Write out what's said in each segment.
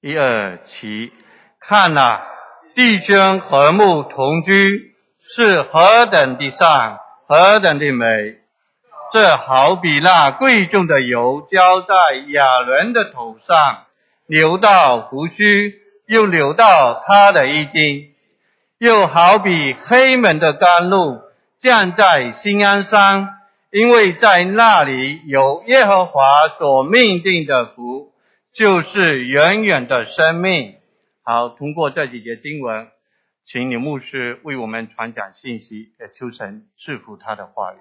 127，看哪，弟兄和睦同居，是何等的善，何等的美！这好比那贵重的油浇在亚伦的头上，流到胡须，又流到他的衣襟；又好比黑门的甘露降在锡安山，因为在那里有耶和华所命定的福，就是永远的生命。好，通过这几节经文，请你牧师为我们传讲信息，也求神赐福他的话语。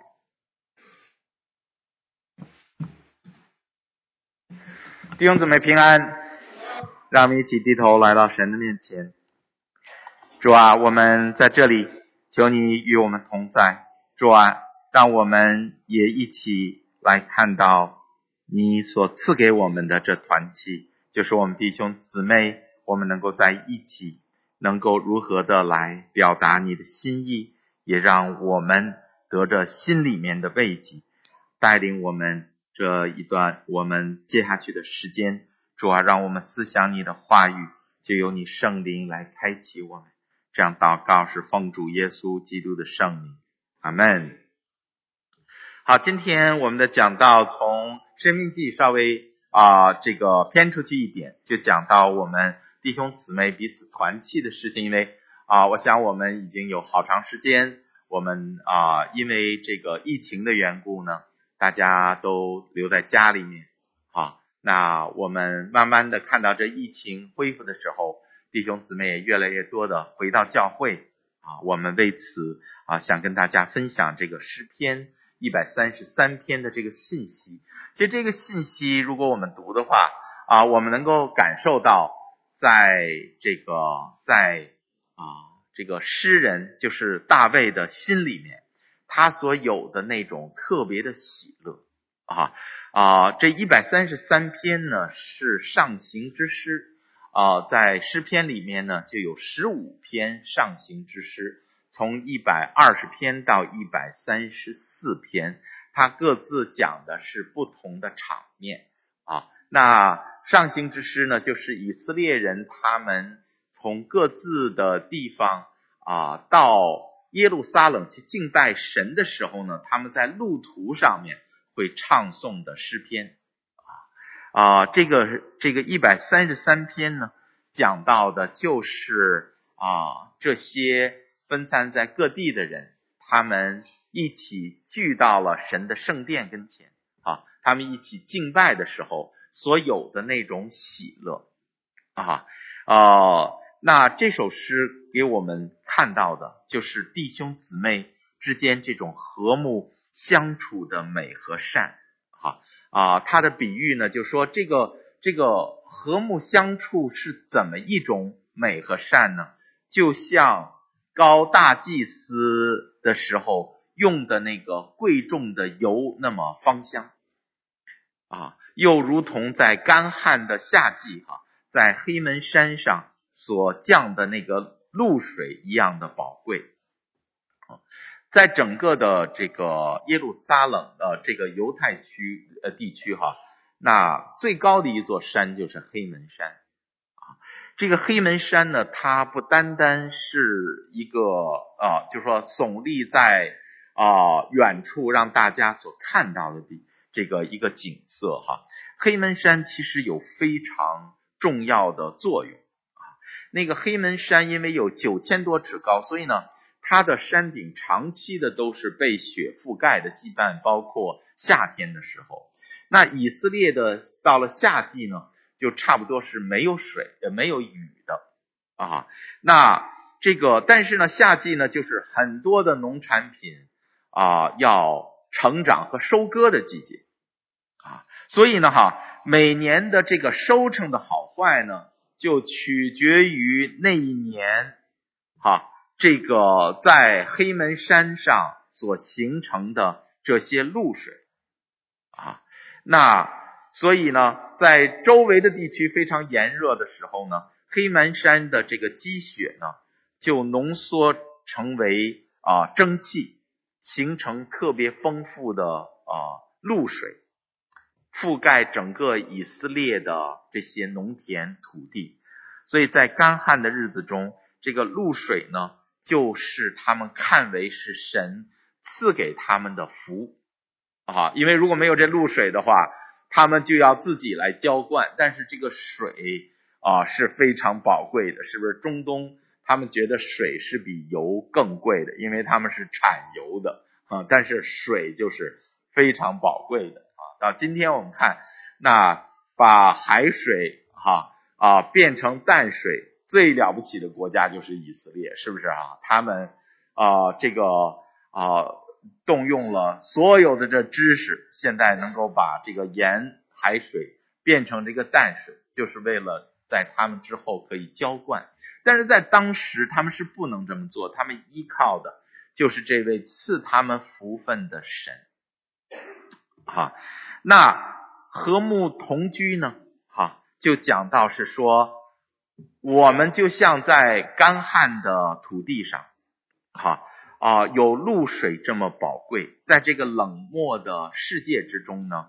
弟兄姊妹平安，让我们一起低头来到神的面前。主啊，我们在这里，求你与我们同在。主啊，让我们也一起来看到你所赐给我们的这团契，就是我们弟兄姊妹，我们能够在一起，能够如何的来表达你的心意，也让我们得着心里面的慰藉，带领我们这一段我们接下去的时间。主啊，让我们思想你的话语，就由你圣灵来开启我们。这样祷告是奉主耶稣基督的圣名，阿们。好，今天我们的讲道从申命记稍微这个偏出去一点，就讲到我们弟兄姊妹彼此团契的事情。因为我想我们已经有好长时间，我们因为这个疫情的缘故呢，大家都留在家里面。那我们慢慢的看到这疫情恢复的时候，弟兄姊妹也越来越多的回到教会我们为此想跟大家分享这个诗篇133篇的这个信息。其实这个信息如果我们读的话我们能够感受到在这个诗人就是大卫的心里面，他所有的那种特别的喜乐这133篇呢是上行之诗在诗篇里面呢就有15篇上行之诗，从120篇到134篇，它各自讲的是不同的场面那上行之诗呢，就是以色列人他们从各自的地方到耶路撒冷去敬拜神的时候呢，他们在路途上面会唱诵的诗篇这个133篇呢，讲到的就是这些分散在各地的人，他们一起聚到了神的圣殿跟前他们一起敬拜的时候所有的那种喜乐那这首诗给我们看到的就是弟兄姊妹之间这种和睦相处的美和善他的比喻呢，就说这个和睦相处是怎么一种美和善呢？就像膏大祭司的时候用的那个贵重的油那么芳香又如同在干旱的夏季在黑门山上所降的那个露水一样的宝贵在整个的这个耶路撒冷的这个犹太区地区那最高的一座山就是黑门山这个黑门山呢，它不单单是一个就是说耸立在远处让大家所看到的这个一个景色黑门山其实有非常重要的作用那个黑门山因为有9000多尺高，所以呢它的山顶长期的都是被雪覆盖的羁绊，包括夏天的时候。那以色列的到了夏季呢，就差不多是没有水也没有雨的那这个但是呢夏季呢就是很多的农产品要成长和收割的季节所以呢每年的这个收成的好坏呢就取决于那一年这个在黑门山上所形成的这些露水那所以呢在周围的地区非常炎热的时候呢，黑门山的这个积雪呢就浓缩成为蒸汽，形成特别丰富的露水覆盖整个以色列的这些农田土地。所以在干旱的日子中，这个露水呢，就是他们看为是神赐给他们的福因为如果没有这露水的话，他们就要自己来浇灌，但是这个水是非常宝贵的，是不是？中东他们觉得水是比油更贵的，因为他们是产油的但是水就是非常宝贵的到今天我们看，那把海水变成淡水，最了不起的国家就是以色列，是不是他们动用了所有的这知识，现在能够把这个盐海水变成这个淡水，就是为了在他们之后可以浇灌。但是在当时他们是不能这么做，他们依靠的就是这位赐他们福分的神那和睦同居呢就讲到是说，我们就像在干旱的土地上有露水这么宝贵，在这个冷漠的世界之中呢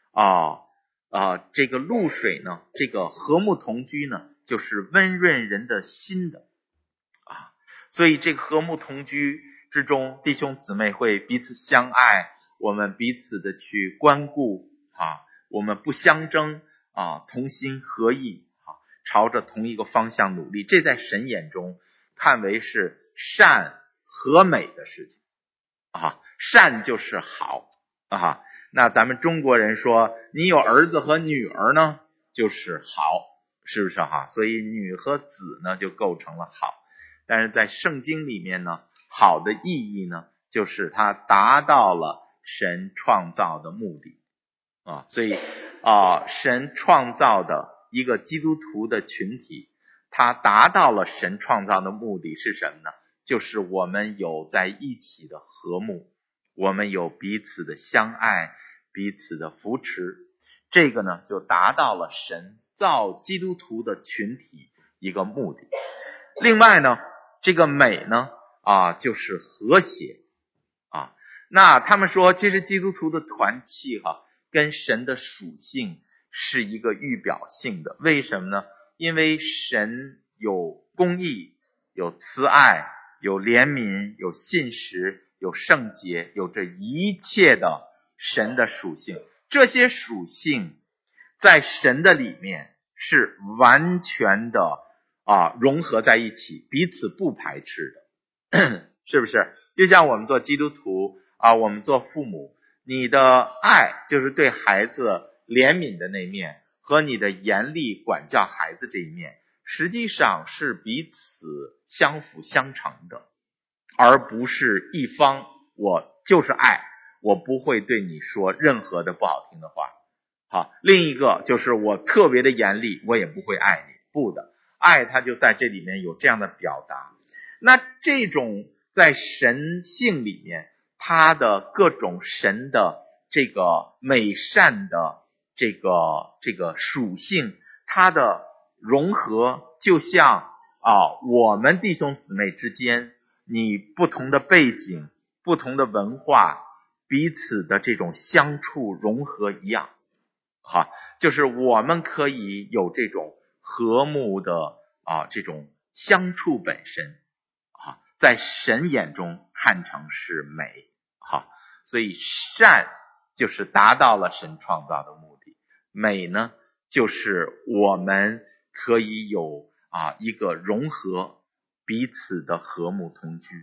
这个露水呢，这个和睦同居呢，就是温润人的心的所以这个和睦同居之中，弟兄姊妹会彼此相爱，我们彼此的去关顾我们不相争同心合意朝着同一个方向努力，这在神眼中看为是善和美的事情善就是好那咱们中国人说，你有儿子和女儿呢就是好，是不是所以女和子呢就构成了好。但是在圣经里面呢，好的意义呢，就是它达到了神创造的目的所以神创造的一个基督徒的群体，它达到了神创造的目的是什么呢？就是我们有在一起的和睦，我们有彼此的相爱，彼此的扶持，这个呢就达到了神造基督徒的群体一个目的。另外呢，这个美呢就是和谐那他们说，其实基督徒的团契跟神的属性是一个预表性的。为什么呢？因为神有公义，有慈爱，有怜悯，有信实，有圣洁，有这一切的神的属性。这些属性在神的里面是完全的融合在一起，彼此不排斥的是不是？就像我们做基督徒我们做父母，你的爱就是对孩子怜悯的那面，和你的严厉管教孩子这一面，实际上是彼此相辅相成的，而不是一方我就是爱，我不会对你说任何的不好听的话另一个就是我特别的严厉，我也不会爱你，不的，爱它就在这里面有这样的表达。那这种在神性里面，它的各种神的这个美善的这个属性，它的融合，就像我们弟兄姊妹之间，你不同的背景，不同的文化，彼此的这种相处融合一样就是我们可以有这种和睦的这种相处本身在神眼中看成是美所以善就是达到了神创造的目的，美呢就是我们可以有一个融合，彼此的和睦同居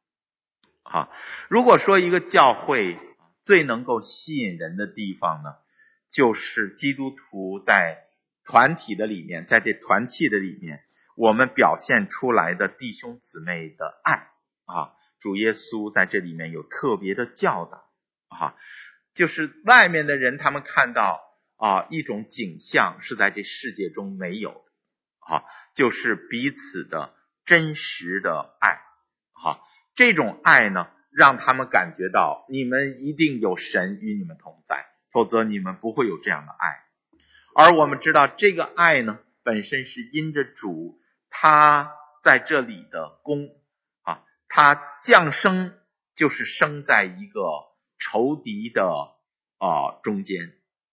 如果说一个教会最能够吸引人的地方呢，就是基督徒在团体的里面，在这团契的里面，我们表现出来的弟兄姊妹的爱主耶稣在这里面有特别的教导就是外面的人他们看到一种景象是在这世界中没有的就是彼此的真实的爱这种爱呢，让他们感觉到你们一定有神与你们同在，否则你们不会有这样的爱。而我们知道这个爱呢，本身是因着主他在这里的功他降生就是生在一个仇敌的中间，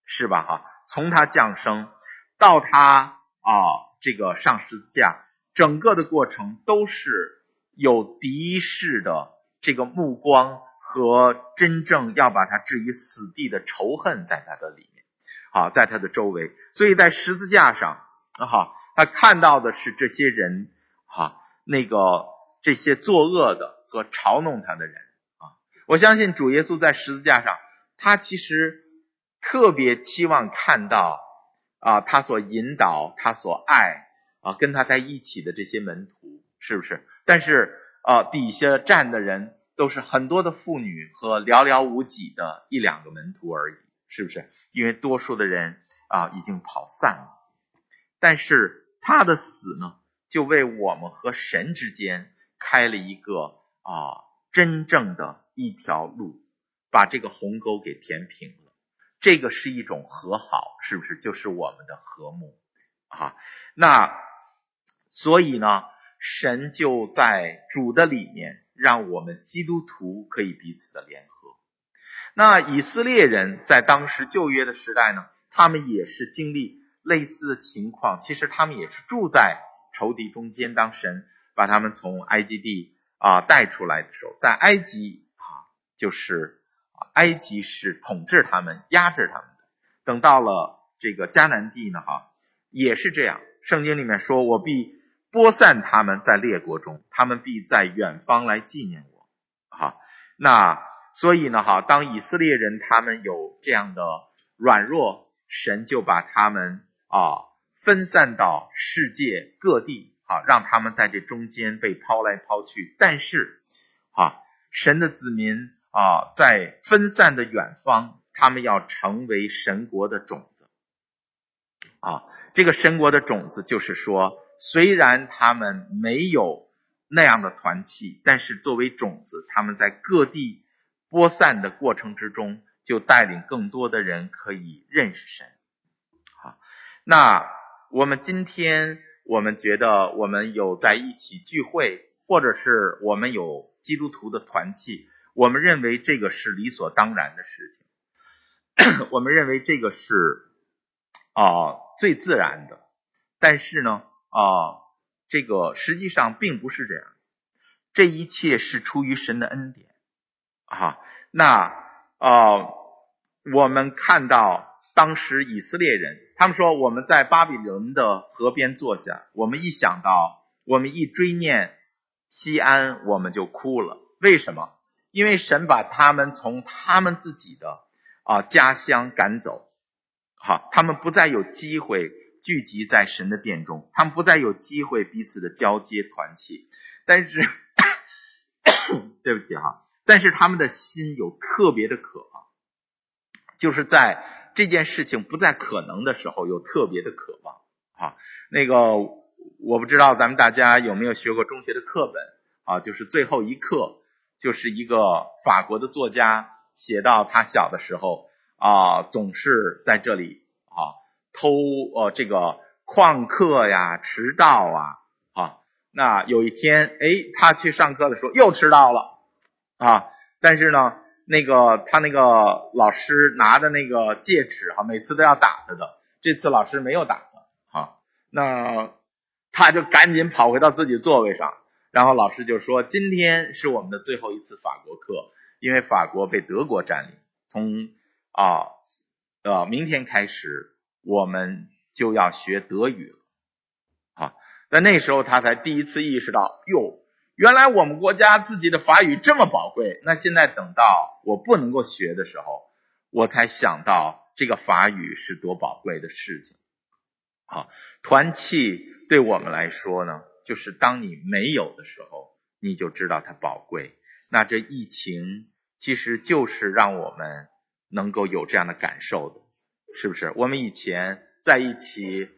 是吧哈？从他降生到他这个上十字架，整个的过程都是有敌视的这个目光和真正要把他置于死地的仇恨在他的里面，在他的周围。所以在十字架上他看到的是这些人这些作恶的和嘲弄他的人我相信主耶稣在十字架上，他其实特别期望看到他所引导他所爱跟他在一起的这些门徒，是不是？但是底下站的人都是很多的妇女和寥寥无几的一两个门徒而已，是不是？因为多数的人已经跑散了。但是他的死呢，就为我们和神之间开了一个真正的一条路，把这个鸿沟给填平了。这个是一种和好，是不是？就是我们的和睦那所以呢，神就在主的里面让我们基督徒可以彼此的联合。那以色列人在当时旧约的时代呢，他们也是经历类似的情况，其实他们也是住在仇敌中间。当神把他们从埃及地带出来的时候，在埃及就是埃及是统治他们压制他们的。等到了这个迦南地呢也是这样，圣经里面说，我必播散他们在列国中，他们必在远方来纪念我那所以呢当以色列人他们有这样的软弱，神就把他们分散到世界各地让他们在这中间被抛来抛去。但是神的子民在分散的远方，他们要成为神国的种子这个神国的种子就是说，虽然他们没有那样的团契，但是作为种子，他们在各地播散的过程之中，就带领更多的人可以认识神那我们今天我们觉得我们有在一起聚会，或者是我们有基督徒的团契，我们认为这个是理所当然的事情我们认为这个是最自然的。但是呢这个实际上并不是这样，这一切是出于神的恩典那我们看到当时以色列人，他们说我们在巴比伦的河边坐下，我们一想到，我们一追念西安，我们就哭了。为什么？因为神把他们从他们自己的家乡赶走他们不再有机会聚集在神的殿中，他们不再有机会彼此的交接团契。但是对不起但是他们的心有特别的渴望，就是在这件事情不再可能的时候有特别的渴望那个我不知道咱们大家有没有学过中学的课本就是最后一课，就是一个法国的作家写到他小的时候总是在这里偷这个旷课呀，迟到那有一天他去上课的时候又迟到了但是呢他那个老师拿的那个戒尺每次都要打他的，这次老师没有打他那他就赶紧跑回到自己座位上，然后老师就说，今天是我们的最后一次法国课，因为法国被德国占领，从明天开始我们就要学德语了但那时候他才第一次意识到，原来我们国家自己的法语这么宝贵。那现在等到我不能够学的时候，我才想到这个法语是多宝贵的事情团契对我们来说呢，就是当你没有的时候，你就知道它宝贵。那这疫情其实就是让我们能够有这样的感受的，是不是？我们以前在一起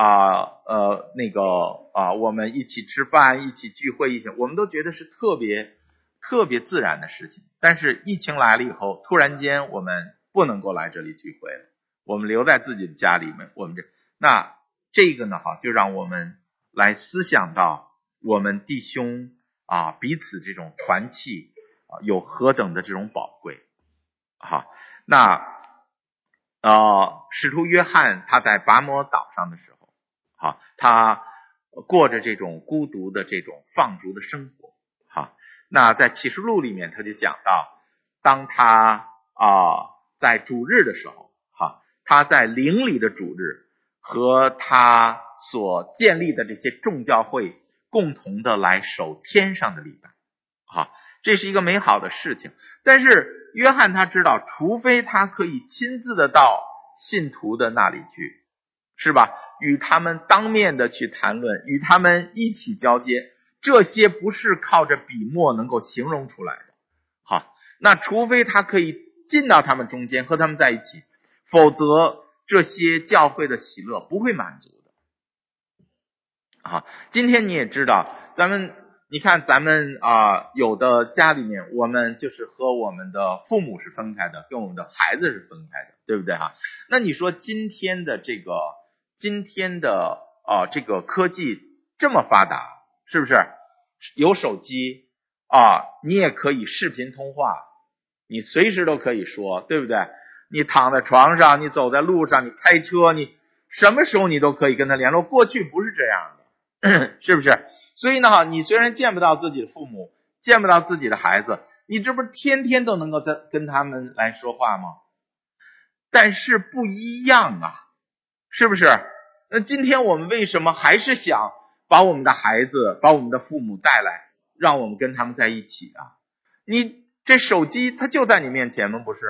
我们一起吃饭，一起聚会，我们都觉得是特别自然的事情。但是疫情来了以后，突然间我们不能够来这里聚会了，我们留在自己的家里面，那这个呢就让我们来思想到我们弟兄彼此这种团契有何等的这种宝贵那使徒约翰他在拔摩岛上的时候，他过着这种孤独的这种放逐的生活。那在启示录里面他就讲到，当他在主日的时候，他在灵里的主日和他所建立的这些众教会共同的来守天上的礼拜，这是一个美好的事情。但是约翰他知道，除非他可以亲自的到信徒的那里去，是吧？与他们当面的去谈论，与他们一起交接，这些不是靠着笔墨能够形容出来的。那除非他可以进到他们中间和他们在一起，否则这些教会的喜乐不会满足的。今天你也知道，你看咱们有的家里面，我们就是和我们的父母是分开的，跟我们的孩子是分开的，对不对那你说今天的这个科技这么发达，是不是？有手机你也可以视频通话，你随时都可以说，对不对？你躺在床上，你走在路上，你开车，你什么时候你都可以跟他联络。过去不是这样的，是不是？所以呢，你虽然见不到自己的父母，见不到自己的孩子，你这不是天天都能够跟他们来说话吗？但是不一样是不是？那今天我们为什么还是想把我们的孩子，把我们的父母带来，让我们跟他们在一起你这手机它就在你面前吗？不是？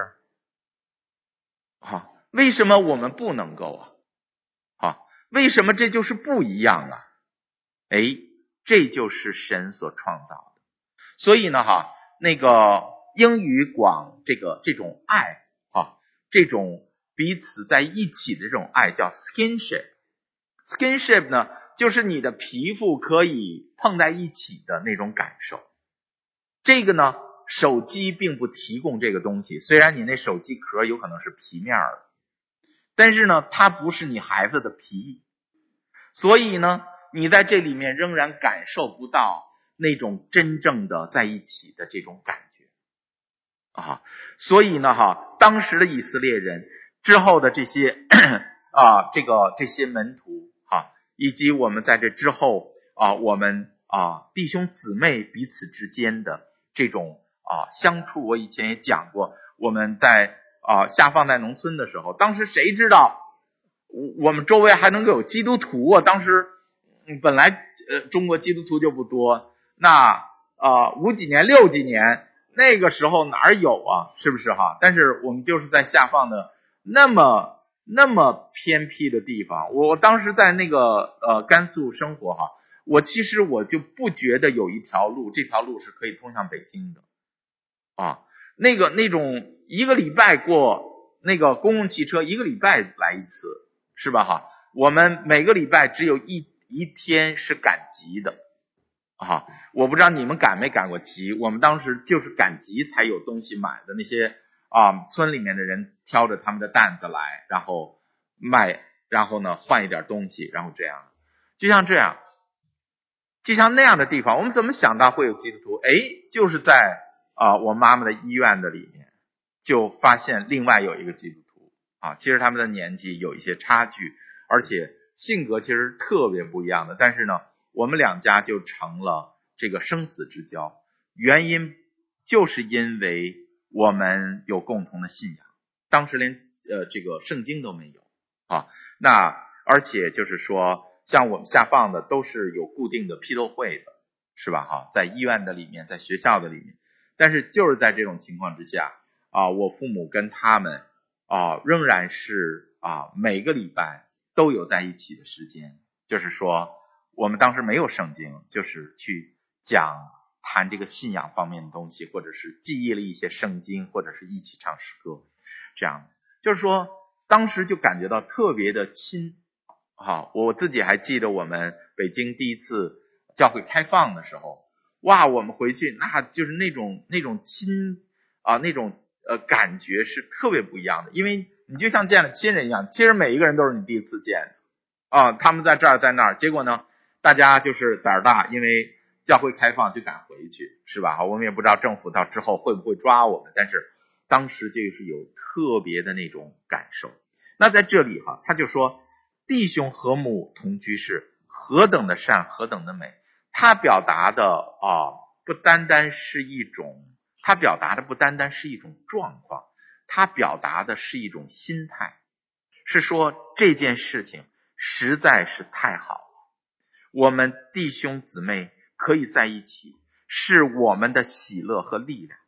为什么我们不能够为什么这就是不一样这就是神所创造的。所以呢那个英语广这种爱这种彼此在一起的这种爱叫 skinship 呢，就是你的皮肤可以碰在一起的那种感受。这个呢手机并不提供这个东西，虽然你那手机壳有可能是皮面的，但是呢它不是你孩子的皮，所以呢你在这里面仍然感受不到那种真正的在一起的这种感觉所以呢当时的以色列人之后的这些这些门徒以及我们在这之后我们弟兄姊妹彼此之间的这种相处，我以前也讲过，我们在下放在农村的时候，当时谁知道我们周围还能够有基督徒当时本来中国基督徒就不多，那5几年6几年那个时候哪有是不是但是我们就是在下放的那么偏僻的地方，我当时在那个甘肃生活其实我就不觉得有一条路，这条路是可以通向北京的那种一个礼拜过那个公共汽车，一个礼拜来一次，是吧我们每个礼拜只有一天是赶集的我不知道你们赶没赶过集，我们当时就是赶集才有东西买的，那些村里面的人挑着他们的担子来，然后卖，然后呢换一点东西，然后这样，就像那样的地方，我们怎么想到会有基督徒？就是在我妈妈的医院的里面就发现另外有一个基督徒其实他们的年纪有一些差距，而且性格其实特别不一样的，但是呢我们两家就成了这个生死之交，原因就是因为我们有共同的信仰，当时连这个圣经都没有那而且就是说像我们下放的都是有固定的批斗会的，是吧在医院的里面，在学校的里面，但是就是在这种情况之下我父母跟他们仍然是每个礼拜都有在一起的时间，就是说我们当时没有圣经，就是去谈这个信仰方面的东西，或者是记忆了一些圣经，或者是一起唱诗歌，这样就是说当时就感觉到特别的亲我自己还记得我们北京第一次教会开放的时候，哇，我们回去那就是那种亲那种感觉是特别不一样的，因为你就像见了亲人一样，其实每一个人都是你第一次见他们在这儿在那儿，结果呢大家就是胆儿大，因为教会开放就赶回去，是吧我们也不知道政府到之后会不会抓我们，但是当时就是有特别的那种感受那在这里他就说弟兄和睦同居是何等的善，何等的美。他表达的不单单是一种状况，他表达的是一种心态，是说这件事情实在是太好了，我们弟兄姊妹可以在一起，是我们的喜乐和力量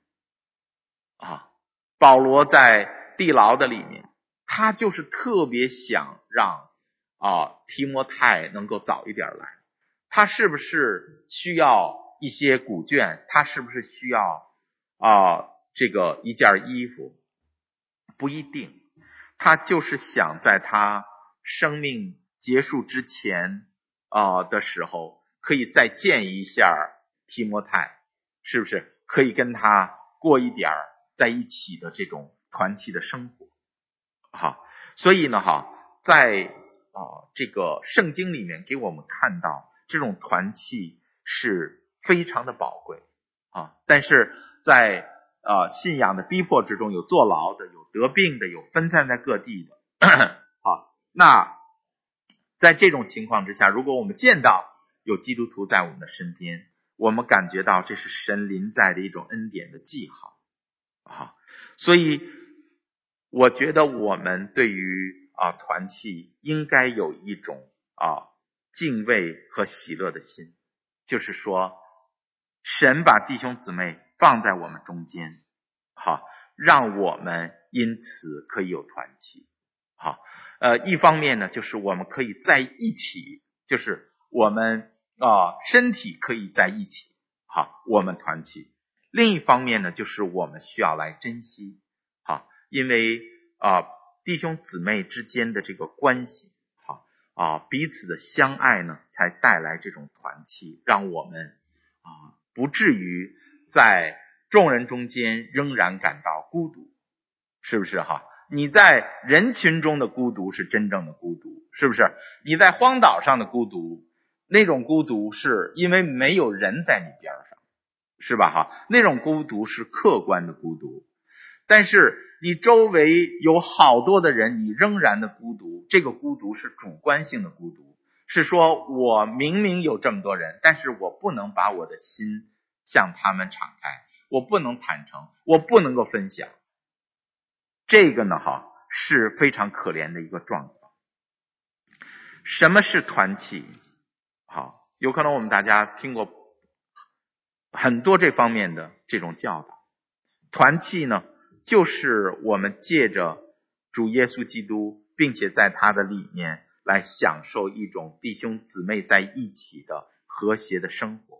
保罗在地牢的里面，他就是特别想让提摩太能够早一点来。他是不是需要一些古卷？他是不是需要这个一件衣服？不一定，他就是想在他生命结束之前的时候，可以再见一下提摩太，是不是可以跟他过一点在一起的这种团契的生活？所以呢在这个圣经里面给我们看到这种团契是非常的宝贵但是在信仰的逼迫之中，有坐牢的，有得病的，有分散在各地的那在这种情况之下，如果我们见到有基督徒在我们的身边，我们感觉到这是神临在的一种恩典的记号所以我觉得我们对于团契应该有一种敬畏和喜乐的心，就是说神把弟兄姊妹放在我们中间让我们因此可以有团契一方面呢，就是我们可以在一起，就是我们身体可以在一起我们团契。另一方面呢，就是我们需要来珍惜因为弟兄姊妹之间的这个关系彼此的相爱呢，才带来这种团契，让我们不至于在众人中间仍然感到孤独，是不是你在人群中的孤独是真正的孤独，是不是？你在荒岛上的孤独，那种孤独是因为没有人在你边上，是吧那种孤独是客观的孤独。但是你周围有好多的人，你仍然的孤独，这个孤独是主观性的孤独，是说我明明有这么多人，但是我不能把我的心向他们敞开，我不能坦诚，我不能够分享。这个呢是非常可怜的一个状况。什么是团契？有可能我们大家听过很多这方面的这种教导。团契呢，就是我们借着主耶稣基督，并且在他的里面来享受一种弟兄姊妹在一起的和谐的生活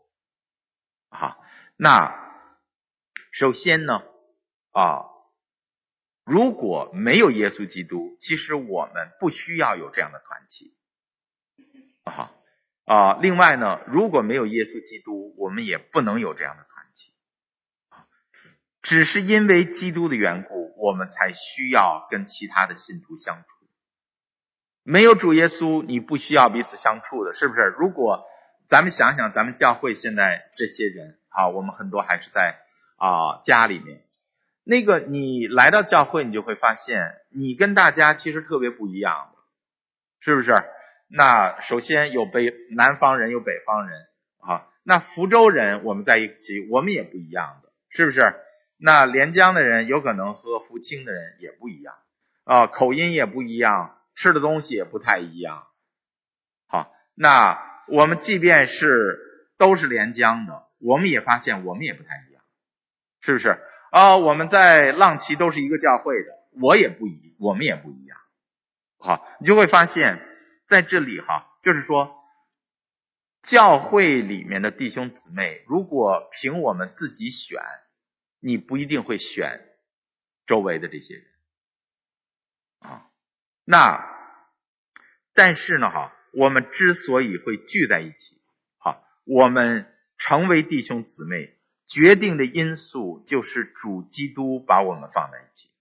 那首先呢如果没有耶稣基督，其实我们不需要有这样的团契另外呢，如果没有耶稣基督，我们也不能有这样的团契只是因为基督的缘故，我们才需要跟其他的信徒相处。没有主耶稣，你不需要彼此相处的，是不是？如果咱们想想，咱们教会现在这些人我们很多还是在家里面，那个你来到教会，你就会发现你跟大家其实特别不一样的，是不是？那首先有南方人，有北方人那福州人我们在一起，我们也不一样的，是不是？那连江的人有可能和福清的人也不一样口音也不一样，吃的东西也不太一样那我们即便是都是连江的，我们也发现我们也不太一样，是不是我们在浪旗都是一个教会的，我们也不一样你就会发现在这里就是说教会里面的弟兄姊妹，如果凭我们自己选，你不一定会选周围的这些人那但是呢我们之所以会聚在一起我们成为弟兄姊妹，决定的因素就是主基督把我们放在一起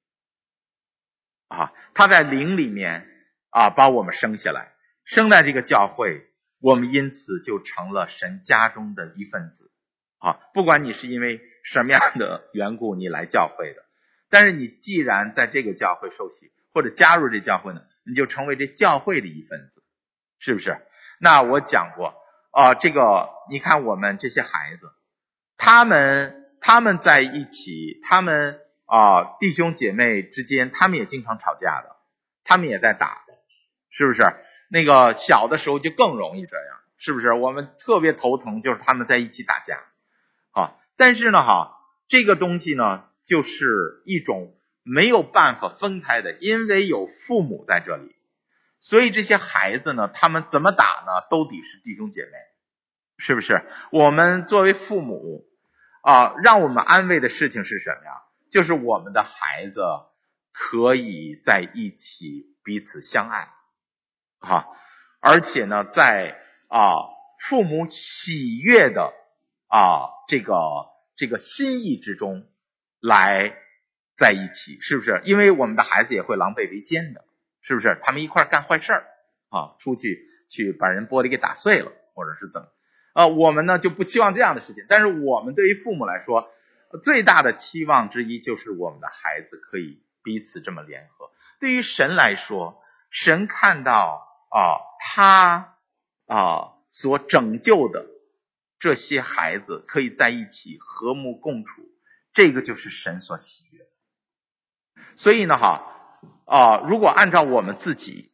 他在灵里面把我们生下来，生在这个教会，我们因此就成了神家中的一份子不管你是因为什么样的缘故你来教会的，但是你既然在这个教会受洗， 或者加入这教会呢，你就成为这教会的一份子，是不是？那我讲过这个你看我们这些孩子，他们在一起，他们弟兄姐妹之间，他们也经常吵架的，他们也在打的，是不是？那个小的时候就更容易这样，是不是？我们特别头疼，就是他们在一起打架但是呢这个东西呢，就是一种没有办法分开的，因为有父母在这里，所以这些孩子呢，他们怎么打呢，都得是弟兄姐妹，是不是？我们作为父母让我们安慰的事情是什么呀？就是我们的孩子可以在一起彼此相爱而且呢，在父母喜悦的这个心意之中来在一起，是不是？因为我们的孩子也会狼狈为奸的，是不是？他们一块干坏事出去把人玻璃给打碎了，或者是怎么我们呢就不期望这样的事情。但是我们对于父母来说，最大的期望之一就是我们的孩子可以彼此这么联合。对于神来说，神看到他所拯救的这些孩子可以在一起和睦共处，这个就是神所喜悦。所以呢如果按照我们自己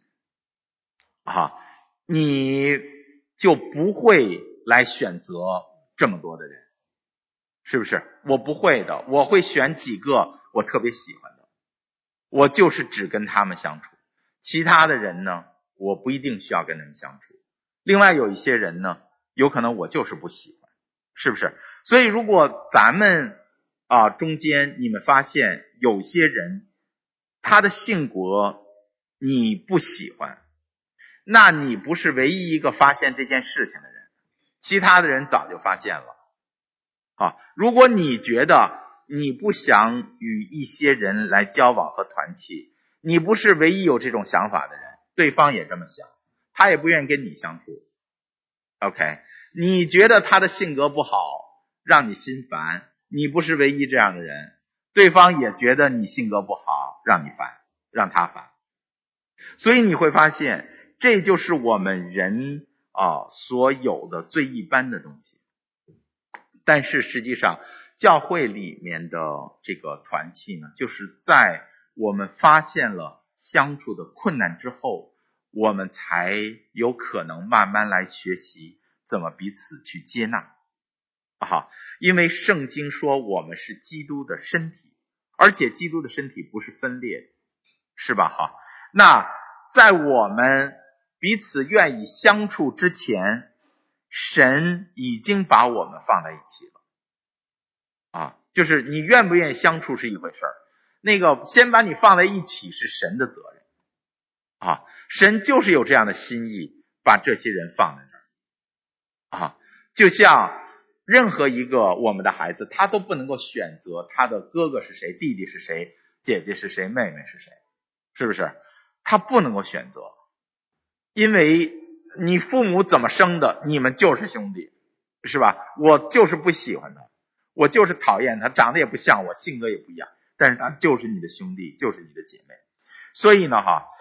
你就不会来选择这么多的人，是不是？我不会的，我会选几个我特别喜欢的，我就是只跟他们相处，其他的人呢，我不一定需要跟他们相处。另外有一些人呢，有可能我就是不喜欢，是不是？所以如果咱们中间你们发现有些人他的性格你不喜欢，那你不是唯一一个发现这件事情的人，其他的人早就发现了如果你觉得你不想与一些人来交往和团契，你不是唯一有这种想法的人，对方也这么想，他也不愿意跟你相处。OK， 你觉得他的性格不好，让你心烦，你不是唯一这样的人，对方也觉得你性格不好，让你烦，让他烦。所以你会发现，这就是我们人所有的最一般的东西。但是实际上教会里面的这个团契呢，就是在我们发现了相处的困难之后，我们才有可能慢慢来学习怎么彼此去接纳因为圣经说我们是基督的身体，而且基督的身体不是分裂的，是吧那在我们彼此愿意相处之前，神已经把我们放在一起了就是你愿不愿意相处是一回事儿，那个先把你放在一起是神的责任神就是有这样的心意，把这些人放在这儿就像任何一个我们的孩子，他都不能够选择他的哥哥是谁，弟弟是谁，姐姐是谁，妹妹是谁，是不是？他不能够选择，因为你父母怎么生的，你们就是兄弟，是吧？我就是不喜欢他，我就是讨厌他，长得也不像我，性格也不一样，但是他就是你的兄弟，就是你的姐妹。所以呢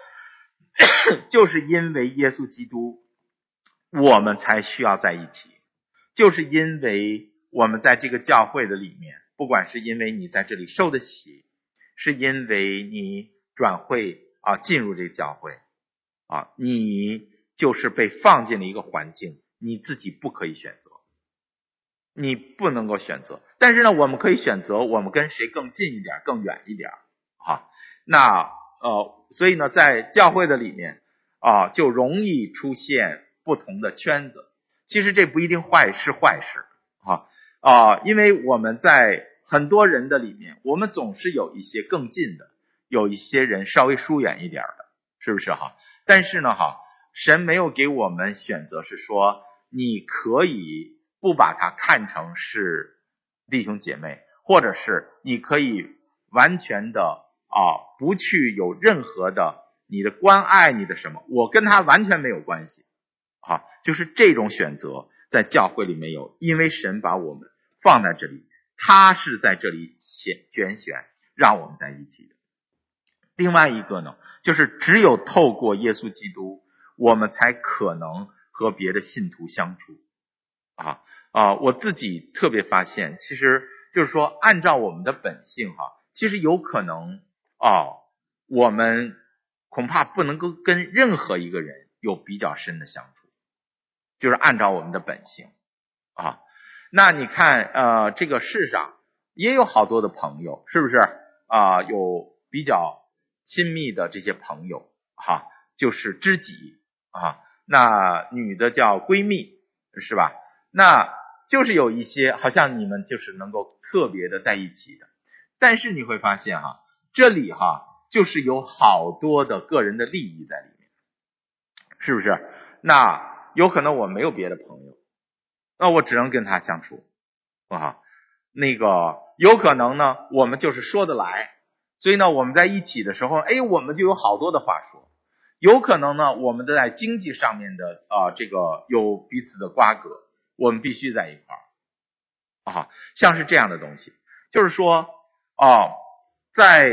就是因为耶稣基督，我们才需要在一起，就是因为我们在这个教会的里面，不管是因为你在这里受的洗，是因为你转会进入这个教会你就是被放进了一个环境，你自己不可以选择，你不能够选择。但是呢，我们可以选择我们跟谁更近一点，更远一点那所以呢，在教会的里面就容易出现不同的圈子。其实这不一定是坏事因为我们在很多人的里面，我们总是有一些更近的，有一些人稍微疏远一点的，是不是但是呢神没有给我们选择，是说你可以不把它看成是弟兄姐妹，或者是你可以完全的不去有任何的你的关爱，你的什么，我跟他完全没有关系就是这种选择在教会里没有，因为神把我们放在这里，他是在这里拣选让我们在一起的。 另外一个呢，就是只有透过耶稣基督，我们才可能和别的信徒相处。我自己特别发现，其实就是说按照我们的本性其实有可能我们恐怕不能够跟任何一个人有比较深的相处，就是按照我们的本性那你看这个世上也有好多的朋友，是不是有比较亲密的这些朋友就是知己那女的叫闺蜜，是吧？那就是有一些好像你们就是能够特别的在一起的，但是你会发现这里就是有好多的个人的利益在里面，是不是？那有可能我没有别的朋友，那我只能跟他相处那个有可能呢我们就是说得来，所以呢我们在一起的时候我们就有好多的话说。有可能呢我们在经济上面的这个有彼此的瓜葛，我们必须在一块儿像是这样的东西，就是说在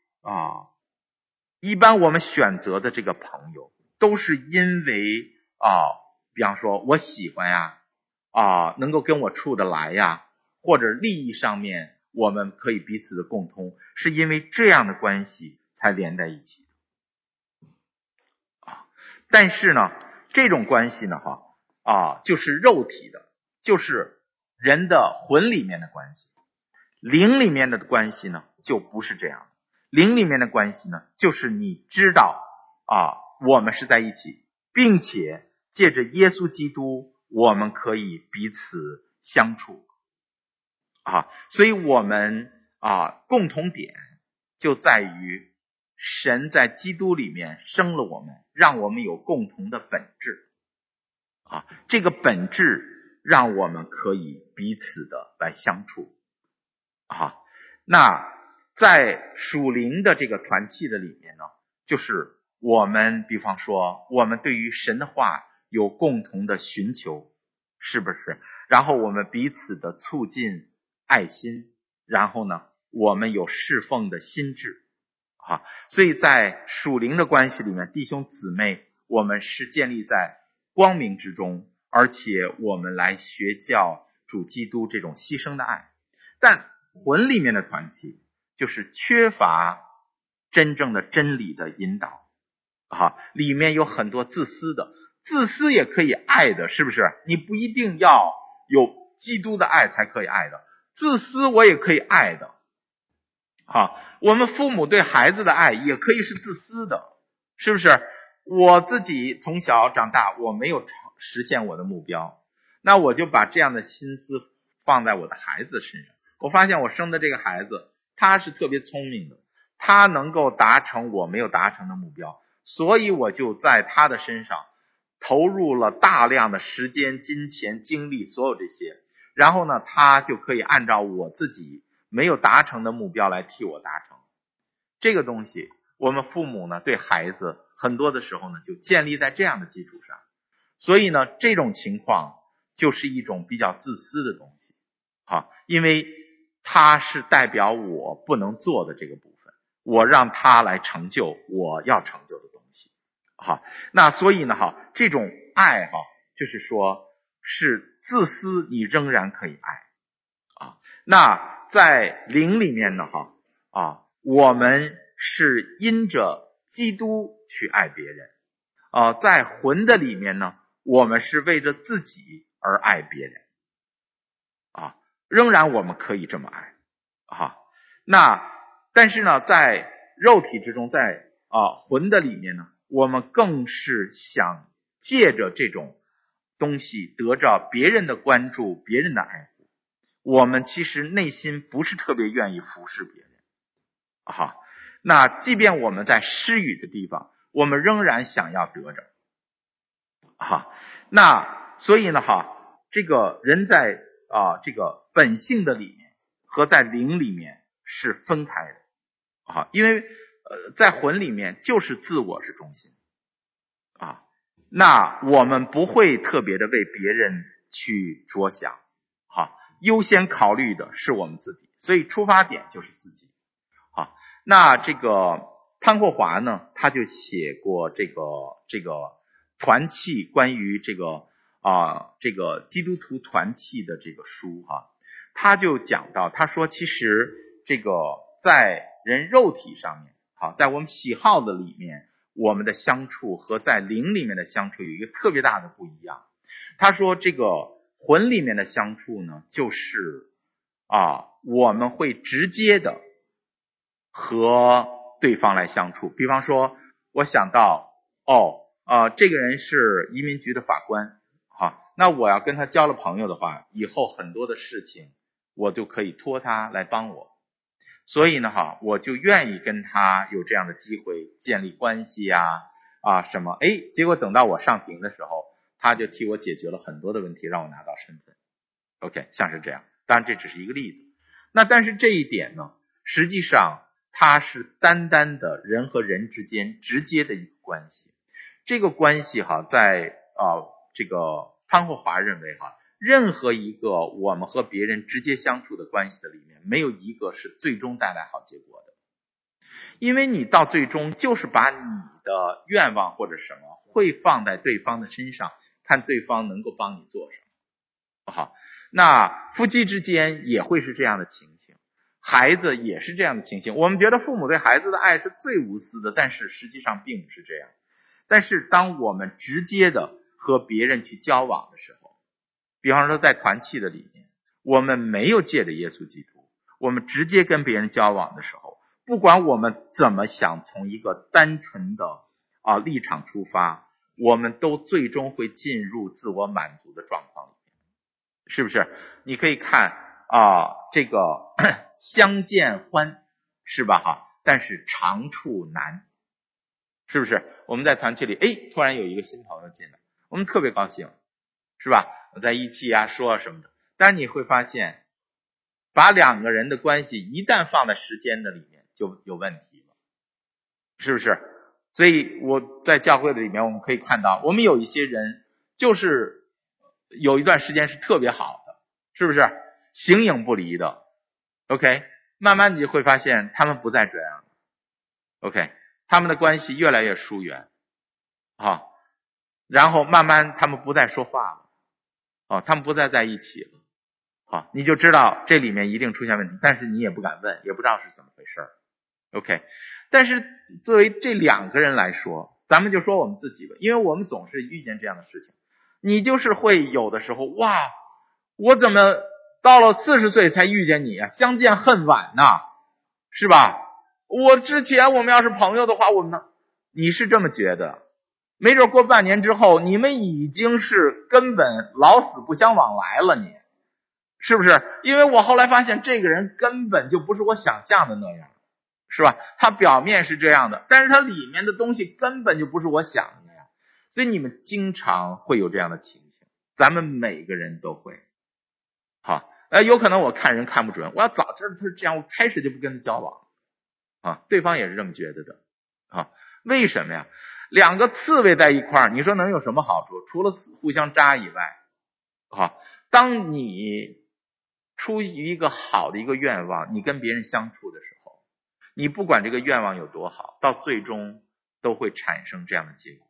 一般我们选择的这个朋友都是因为比方说我喜欢能够跟我处得来或者利益上面我们可以彼此的共通，是因为这样的关系才连在一起但是呢这种关系呢就是肉体的，就是人的魂里面的关系。灵里面的关系呢就不是这样的，灵里面的关系呢就是你知道我们是在一起，并且借着耶稣基督我们可以彼此相处所以我们共同点就在于神在基督里面生了我们，让我们有共同的本质这个本质让我们可以彼此的来相处那在属灵的这个团契的里面呢，就是我们比方说我们对于神的话有共同的寻求，是不是？然后我们彼此的促进爱心，然后呢我们有侍奉的心智所以在属灵的关系里面，弟兄姊妹我们是建立在光明之中，而且我们来学教主基督这种牺牲的爱。但魂里面的团契就是缺乏真正的真理的引导里面有很多自私的，自私也可以爱的，是不是？你不一定要有基督的爱才可以爱的，自私我也可以爱的我们父母对孩子的爱也可以是自私的，是不是？我自己从小长大，我没有实现我的目标，那我就把这样的心思放在我的孩子身上。我发现我生的这个孩子他是特别聪明的，他能够达成我没有达成的目标，所以我就在他的身上投入了大量的时间、金钱、精力，所有这些，然后呢他就可以按照我自己没有达成的目标来替我达成。这个东西我们父母呢对孩子很多的时候呢就建立在这样的基础上，所以呢这种情况就是一种比较自私的东西因为它是代表我不能做的这个部分，我让他来成就我要成就的东西那所以呢这种爱就是说是自私你仍然可以爱那在灵里面呢我们是因着基督去爱别人在魂的里面呢我们是为着自己而爱别人仍然我们可以这么爱那但是呢在肉体之中，在魂的里面呢，我们更是想借着这种东西得着别人的关注，别人的爱护，我们其实内心不是特别愿意服侍别人那即便我们在施予的地方，我们仍然想要得着那所以呢这个人在这个本性的里面和在灵里面是分开的因为在魂里面就是自我是中心那我们不会特别的为别人去着想优先考虑的是我们自己，所以出发点就是自己那这个潘霍华呢，他就写过这个团契，关于这个基督徒团契的这个书哈，他就讲到，他说其实这个在人肉体上面，好，在我们喜好的里面，我们的相处和在灵里面的相处有一个特别大的不一样。他说这个魂里面的相处呢，就是我们会直接的和对方来相处。比方说我想到这个人是移民局的法官，那我要跟他交了朋友的话，以后很多的事情我就可以托他来帮我，所以呢我就愿意跟他有这样的机会建立关系什么结果等到我上庭的时候，他就替我解决了很多的问题，让我拿到身份。 OK， 像是这样，当然这只是一个例子。那但是这一点呢，实际上它是单单的人和人之间直接的一个关系。这个关系在这个潘霍华认为任何一个我们和别人直接相处的关系的里面，没有一个是最终带来好结果的。因为你到最终就是把你的愿望或者什么会放在对方的身上，看对方能够帮你做什么。好，那夫妻之间也会是这样的情形，孩子也是这样的情形。我们觉得父母对孩子的爱是最无私的，但是实际上并不是这样。但是当我们直接的和别人去交往的时候，比方说在团契的里面，我们没有借着耶稣基督，我们直接跟别人交往的时候，不管我们怎么想从一个单纯的立场出发，我们都最终会进入自我满足的状况里面，是不是？你可以看这个相见欢是吧但是长处难，是不是？我们在团契里突然有一个新朋友进来，我们特别高兴，是吧？在一起说什么的，但你会发现把两个人的关系一旦放在时间的里面就有问题了，是不是？所以我在教会的里面我们可以看到，我们有一些人就是有一段时间是特别好的，是不是？形影不离的 OK， 慢慢你就会发现他们不再这样了 OK， 他们的关系越来越疏远然后慢慢他们不再说话了他们不再在一起了你就知道这里面一定出现问题，但是你也不敢问，也不知道是怎么回事 OK， 但是作为这两个人来说，咱们就说我们自己吧，因为我们总是遇见这样的事情，你就是会有的时候哇，我怎么到了40岁才遇见你相见恨晚呐，是吧？我之前我们要是朋友的话，我们你是这么觉得，没准过半年之后你们已经是根本老死不相往来了，你是不是？因为我后来发现这个人根本就不是我想象的那样，是吧？他表面是这样的，但是他里面的东西根本就不是我想的那样，所以你们经常会有这样的情形，咱们每个人都会有可能我看人看不准，我要早知道他是这样，我开始就不跟他交往对方也是这么觉得的为什么呀？两个刺猬在一块儿，你说能有什么好处？除了互相扎以外当你出于一个好的一个愿望，你跟别人相处的时候，你不管这个愿望有多好，到最终都会产生这样的结果。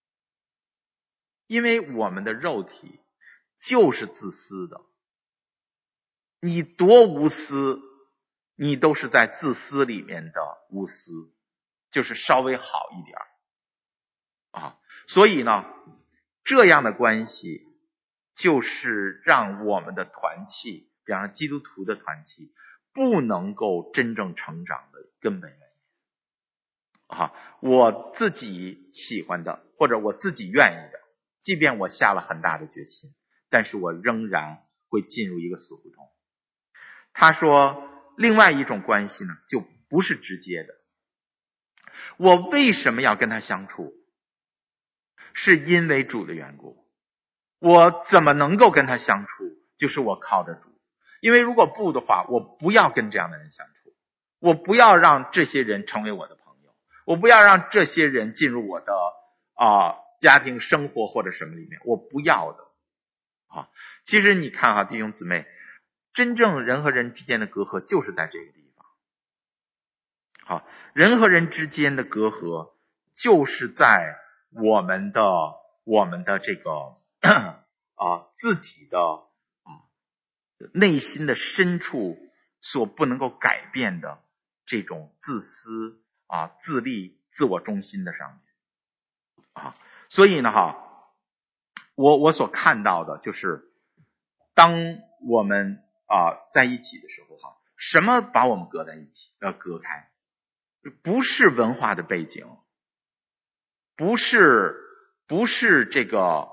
因为我们的肉体就是自私的，你多无私，你都是在自私里面的无私，就是稍微好一点所以呢，这样的关系就是让我们的团契，比方说基督徒的团契，不能够真正成长的根本原因我自己喜欢的或者我自己愿意的，即便我下了很大的决心，但是我仍然会进入一个死胡同。他说另外一种关系呢，就不是直接的。我为什么要跟他相处？是因为主的缘故。我怎么能够跟他相处？就是我靠着主。因为如果不的话，我不要跟这样的人相处，我不要让这些人成为我的朋友，我不要让这些人进入我的家庭生活或者什么里面，我不要的其实你看弟兄姊妹，真正人和人之间的隔阂就是在这个地好，人和人之间的隔阂就是在我们的这个自己的内心的深处所不能够改变的这种自私自利、自我中心的上面所以呢我所看到的就是当我们在一起的时候什么把我们隔在一起隔开？不是文化的背景，不是这个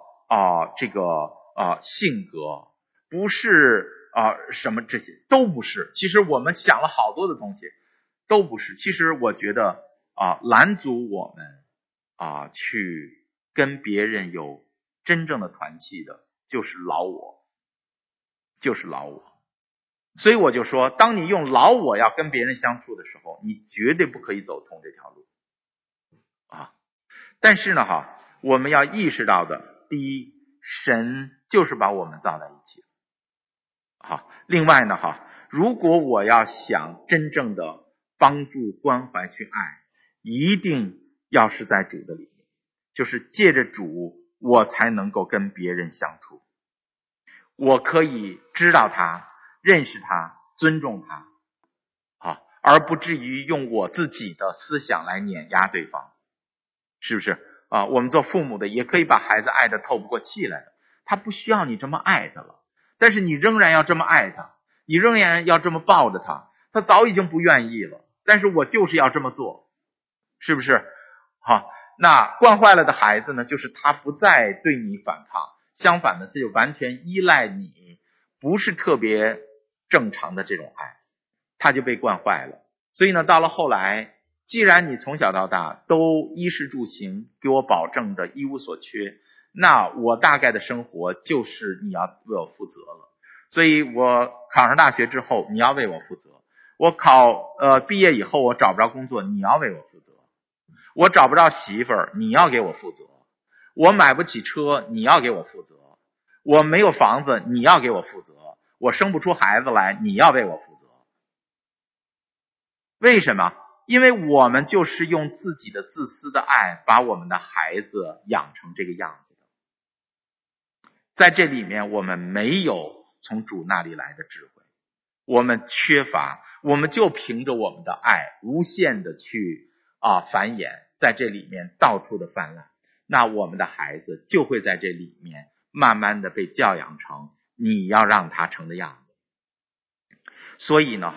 性格，不是什么这些都不是。其实我们想了好多的东西都不是。其实我觉得拦阻我们去跟别人有真正的团契的就是老我。所以我就说，当你用老我要跟别人相处的时候，你绝对不可以走通这条路但是呢我们要意识到的，第一，神就是把我们造在一起另外呢如果我要想真正的帮助、关怀、去爱，一定要是在主的里面，就是借着主，我才能够跟别人相处。我可以知道他、认识他、尊重他而不至于用我自己的思想来碾压对方，是不是我们做父母的也可以把孩子爱得透不过气来的，他不需要你这么爱他了，但是你仍然要这么爱他，你仍然要这么抱着他，他早已经不愿意了，但是我就是要这么做，是不是那惯坏了的孩子呢，就是他不再对你反抗，相反的他就完全依赖你，不是特别正常的这种爱，他就被惯坏了。所以呢到了后来，既然你从小到大都衣食住行给我保证的一无所缺，那我大概的生活就是你要为我负责了。所以我考上大学之后你要为我负责，我毕业以后我找不着工作，你要为我负责，我找不着媳妇儿，你要给我负责，我买不起车，你要给我负责，我没有房子，你要给我负责，我生不出孩子来，你要为我负责。为什么？因为我们就是用自己的自私的爱把我们的孩子养成这个样子的。在这里面我们没有从主那里来的智慧，我们缺乏，我们就凭着我们的爱无限的去繁衍，在这里面到处的泛滥，那我们的孩子就会在这里面慢慢的被教养成你要让他成的样子。所以呢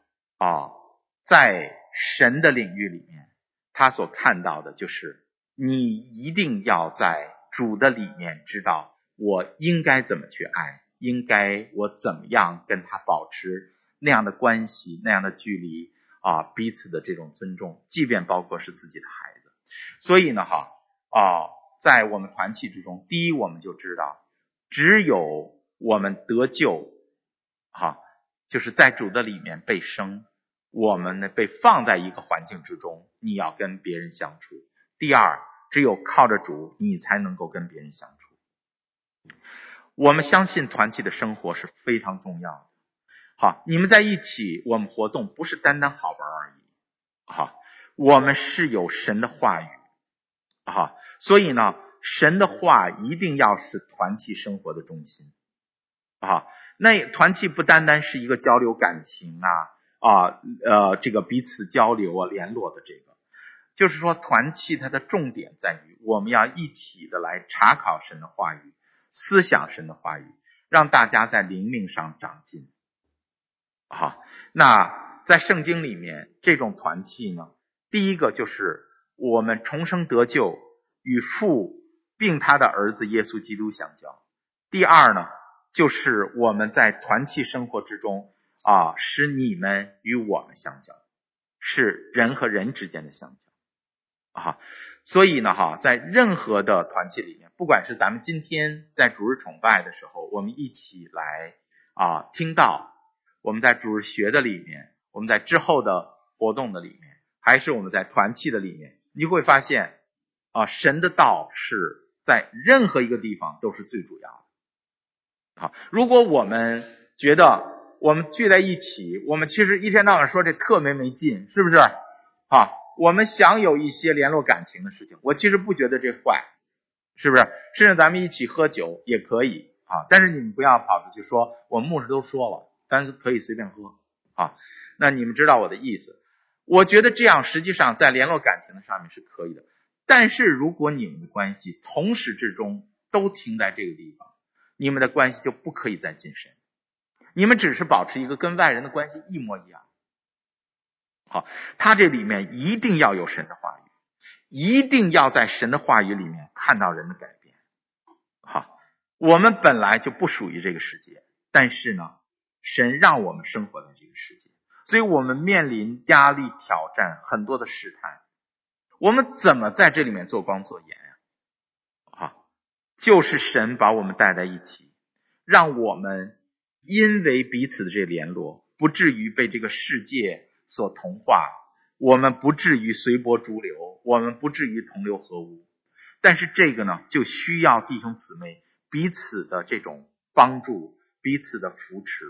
在神的领域里面，他所看到的就是你一定要在主的里面知道我应该怎么去爱，应该我怎么样跟他保持那样的关系，那样的距离彼此的这种尊重，即便包括是自己的孩子。所以呢在我们团契之中，第一我们就知道只有我们得救就是在主的里面被生，我们呢被放在一个环境之中，你要跟别人相处。第二，只有靠着主你才能够跟别人相处。我们相信团契的生活是非常重要的你们在一起我们活动不是单单好玩而已我们是有神的话语所以呢神的话一定要是团契生活的中心那团契不单单是一个交流感情这个彼此交流联络的这个，就是说团契它的重点在于我们要一起的来查考神的话语，思想神的话语，让大家在灵命上长进那在圣经里面这种团契呢，第一个就是我们重生得救，与父并他的儿子耶稣基督相交。第二呢，就是我们在团契生活之中使你们与我们相交，是人和人之间的相交所以呢在任何的团契里面，不管是咱们今天在主日崇拜的时候，我们一起来听道，我们在主日学的里面，我们在之后的活动的里面，还是我们在团契的里面，你会发现神的道是在任何一个地方都是最主要的如果我们觉得我们聚在一起，我们其实一天到晚说这特没劲，是不是我们想有一些联络感情的事情，我其实不觉得这坏，是不是？甚至咱们一起喝酒也可以但是你们不要跑出去说我们牧师都说了，但是可以随便喝那你们知道我的意思。我觉得这样实际上在联络感情的上面是可以的，但是如果你们的关系从始至终都停在这个地方，你们的关系就不可以再晋升，你们只是保持一个跟外人的关系一模一样。他这里面一定要有神的话语，一定要在神的话语里面看到人的改变。我们本来就不属于这个世界，但是呢，神让我们生活在这个世界，所以我们面临压力、挑战，很多的试探。我们怎么在这里面做光做盐就是神把我们带在一起，让我们因为彼此的这联络，不至于被这个世界所同化，我们不至于随波逐流，我们不至于同流合污。但是这个呢，就需要弟兄姊妹彼此的这种帮助，彼此的扶持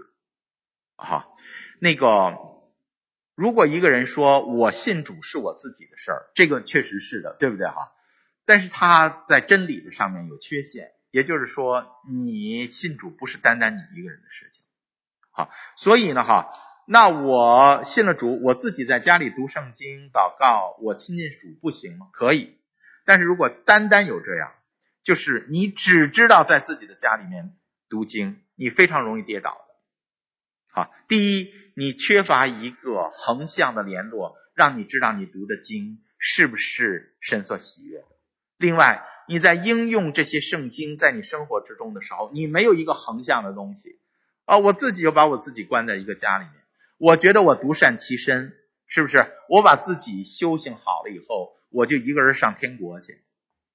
如果一个人说我信主是我自己的事儿，这个确实是的，对不对但是他在真理的上面有缺陷，也就是说你信主不是单单你一个人的事情所以呢那我信了主，我自己在家里读圣经祷告，我亲近主不行吗？可以。但是如果单单有这样，就是你只知道在自己的家里面读经，你非常容易跌倒的第一，你缺乏一个横向的联络，让你知道你读的经是不是神所喜悦的。另外，你在应用这些圣经在你生活之中的时候，你没有一个横向的东西我自己就把我自己关在一个家里面，我觉得我独善其身，是不是？我把自己修行好了以后，我就一个人上天国去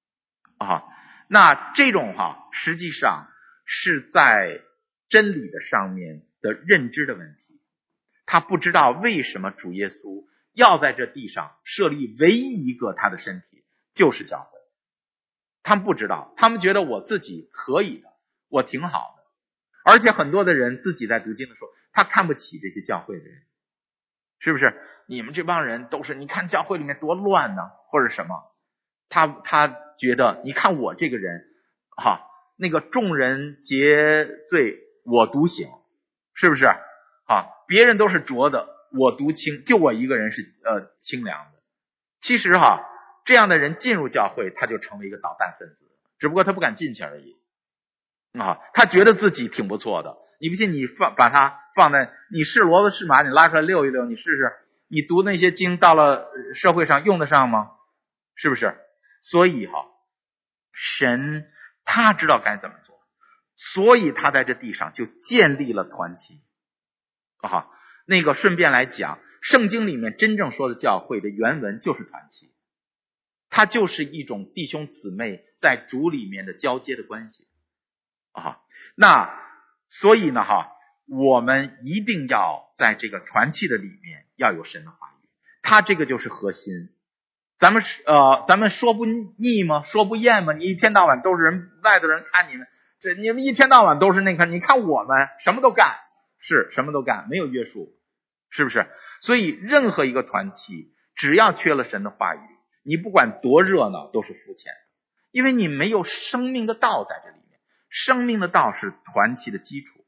那这种实际上是在真理的上面的认知的问题。他不知道为什么主耶稣要在这地上设立唯一一个他的身体，就是教会。他们不知道，他们觉得我自己可以的，我挺好的。而且很多的人自己在读经的时候，他看不起这些教会的人，是不是？你们这帮人都是，你看教会里面多乱呢，或者什么。他觉得你看我这个人那个众人结罪我独醒，是不是别人都是浊的，我独清，就我一个人是清凉的。其实这样的人进入教会，他就成为一个捣蛋分子，只不过他不敢进去而已他觉得自己挺不错的。你不信，你把他放在，你是骡子是马，你拉出来溜一溜，你试试，你读那些经到了社会上用得上吗？是不是？所以神他知道该怎么做，所以他在这地上就建立了团契那个顺便来讲，圣经里面真正说的教会的原文就是团契，它就是一种弟兄姊妹在主里面的交接的关系那所以呢我们一定要在这个团契的里面要有神的话语，它这个就是核心。咱们说不腻吗？说不厌吗？你一天到晚都是人，外头人看你们，你们一天到晚都是那个，你看我们什么都干，是什么都干，没有约束，是不是？所以任何一个团契，只要缺了神的话语，你不管多热闹都是肤浅的，因为你没有生命的道在这里面，生命的道是团契的基础。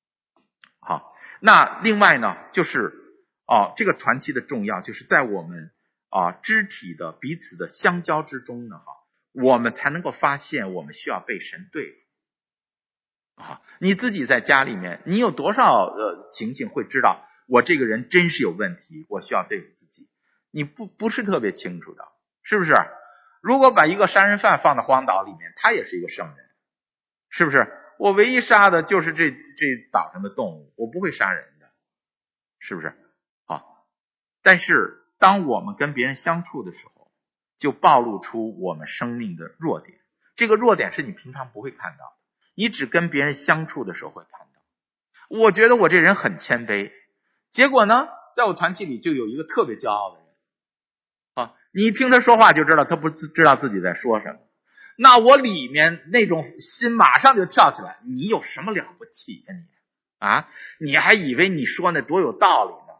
那另外呢，就是这个团契的重要，就是在我们肢体的彼此的相交之中呢我们才能够发现我们需要被神对付你自己在家里面，你有多少情形会知道我这个人真是有问题，我需要对付自己？你不是特别清楚的，是不是？如果把一个杀人犯放到荒岛里面，他也是一个圣人，是不是？我唯一杀的就是这岛上的动物，我不会杀人的，是不是？但是当我们跟别人相处的时候，就暴露出我们生命的弱点，这个弱点是你平常不会看到的，你只跟别人相处的时候会看到。我觉得我这人很谦卑，结果呢，在我团体里就有一个特别骄傲的人你一听他说话就知道他不知道自己在说什么，那我里面那种心马上就跳起来，你有什么了不起呀你还以为你说那多有道理呢？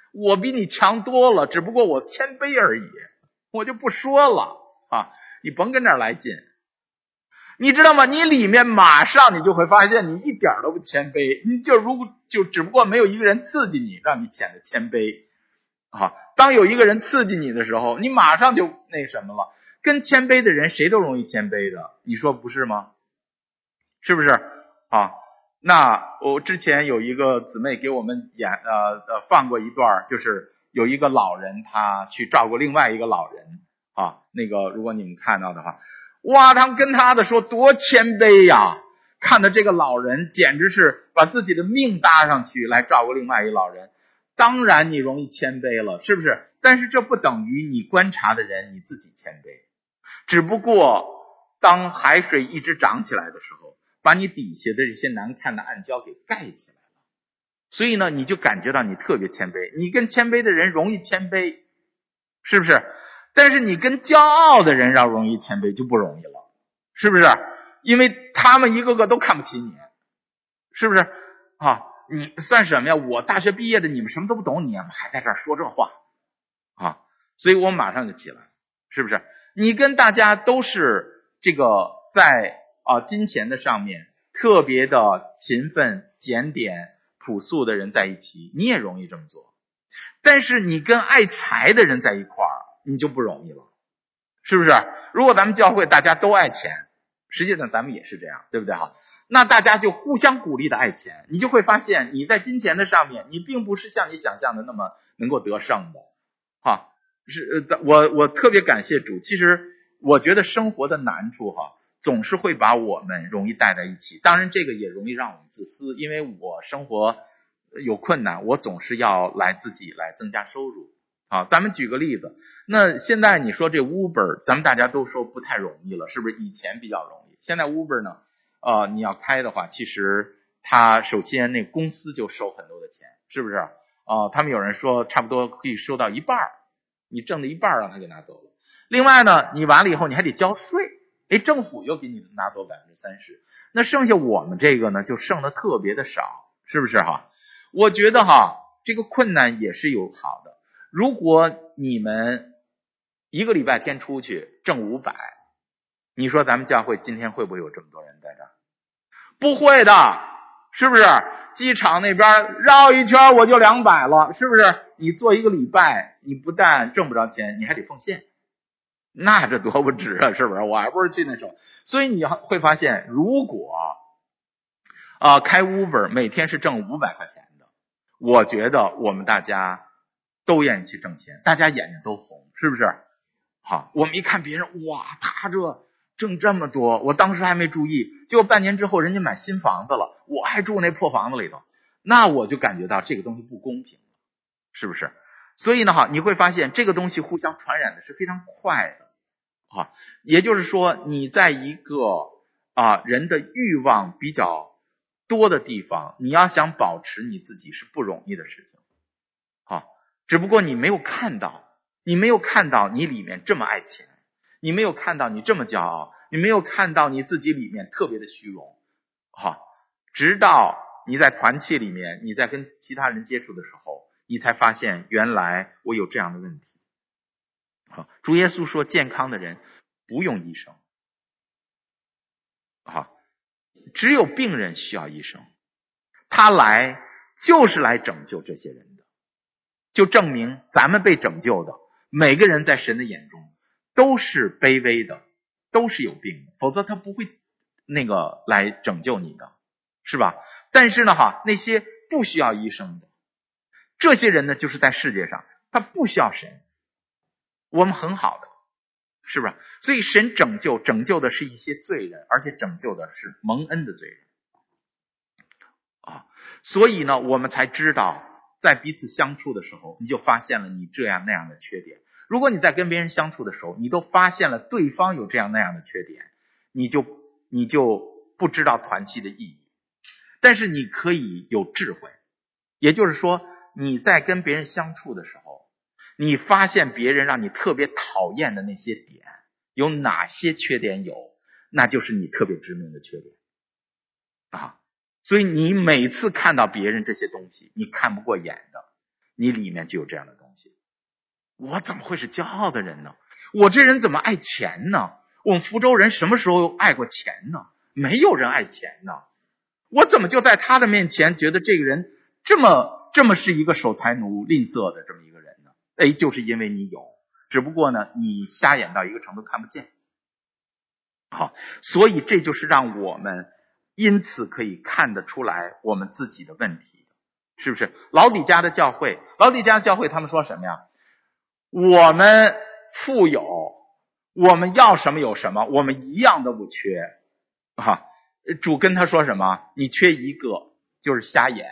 我比你强多了，只不过我谦卑而已，我就不说了啊，你甭跟这儿来劲。你知道吗？你里面马上你就会发现你一点都不谦卑，你就只不过没有一个人刺激你，让你显得谦卑啊。当有一个人刺激你的时候，你马上就那什么了。跟谦卑的人谁都容易谦卑的，你说不是吗？是不是啊？那我之前有一个姊妹给我们放过一段，就是有一个老人他去照顾另外一个老人啊，那个如果你们看到的话，哇，他们跟他的说多谦卑呀，看的这个老人简直是把自己的命搭上去来照顾另外一个老人。当然你容易谦卑了，是不是？但是这不等于你观察的人你自己谦卑，只不过当海水一直涨起来的时候，把你底下的这些难看的暗礁给盖起来了，所以呢你就感觉到你特别谦卑。你跟谦卑的人容易谦卑，是不是？但是你跟骄傲的人要容易谦卑就不容易了，是不是？因为他们一个个都看不起你，是不是啊？你算什么呀？我大学毕业的，你们什么都不懂，你们还在这儿说这话啊？所以我马上就起来，是不是？你跟大家都是这个在金钱的上面特别的勤奋、检点、朴素的人在一起，你也容易这么做。但是你跟爱财的人在一块儿，你就不容易了，是不是？如果咱们教会大家都爱钱，实际上咱们也是这样，对不对哈？那大家就互相鼓励的爱钱，你就会发现你在金钱的上面，你并不是像你想象的那么能够得胜的哈。我特别感谢主。其实我觉得生活的难处哈，总是会把我们容易带在一起，当然这个也容易让我们自私，因为我生活有困难，我总是要自己来增加收入啊。咱们举个例子，那现在你说这 Uber 咱们大家都说不太容易了，是不是？以前比较容易，现在 Uber 呢你要开的话，其实它首先那公司就收很多的钱，是不是他们有人说差不多可以收到一半，你挣的一半让他给拿走了。另外呢，你完了以后你还得交税，政府又给你拿走30%，那剩下我们这个呢就剩的特别的少，是不是哈？我觉得哈，这个困难也是有好的。如果你们一个礼拜天出去挣500，你说咱们教会今天会不会有这么多人在这儿？不会的，是不是？机场那边绕一圈我就200了，是不是？你做一个礼拜，你不但挣不着钱，你还得奉献，那这多不值啊，是不是？我还不是去那种。所以你会发现，如果开 Uber 每天是挣500块钱的，我觉得我们大家都愿意去挣钱，大家眼睛都红，是不是？好，我们一看别人，哇，他这挣这么多，我当时还没注意，结果半年之后人家买新房子了，我还住那破房子里头，那我就感觉到这个东西不公平，是不是？所以呢你会发现这个东西互相传染的是非常快的也就是说你在一个人的欲望比较多的地方，你要想保持你自己是不容易的事情只不过你没有看到你里面这么爱钱，你没有看到你这么骄傲，你没有看到你自己里面特别的虚荣直到你在团契里面，你在跟其他人接触的时候，你才发现原来我有这样的问题主耶稣说健康的人不用医生只有病人需要医生，他来就是来拯救这些人的，就证明咱们被拯救的每个人在神的眼中都是卑微的，都是有病的，否则他不会来拯救你的，是吧？但是呢那些不需要医生的这些人呢，就是在世界上他不需要神，我们很好的，是不是？所以神拯救的是一些罪人，而且拯救的是蒙恩的罪人所以呢我们才知道在彼此相处的时候，你就发现了你这样那样的缺点。如果你在跟别人相处的时候，你都发现了对方有这样那样的缺点，你就不知道团契的意义。但是你可以有智慧，也就是说你在跟别人相处的时候，你发现别人让你特别讨厌的那些点有哪些缺点那就是你特别致命的缺点所以你每次看到别人这些东西你看不过眼的， 你里面就有这样的东西。我怎么会是骄傲的人呢？我这人怎么爱钱呢？我们福州人什么时候爱过钱呢？没有人爱钱呢。我怎么就在他的面前觉得这个人这么是一个守财奴吝啬的这么一个人呢？就是因为你有，只不过呢你瞎眼到一个程度看不见。好，所以这就是让我们因此可以看得出来我们自己的问题，是不是？老底嘉的教会他们说什么呀？我们富有，我们要什么有什么，我们一样都不缺啊。主跟他说什么？你缺一个，就是瞎眼。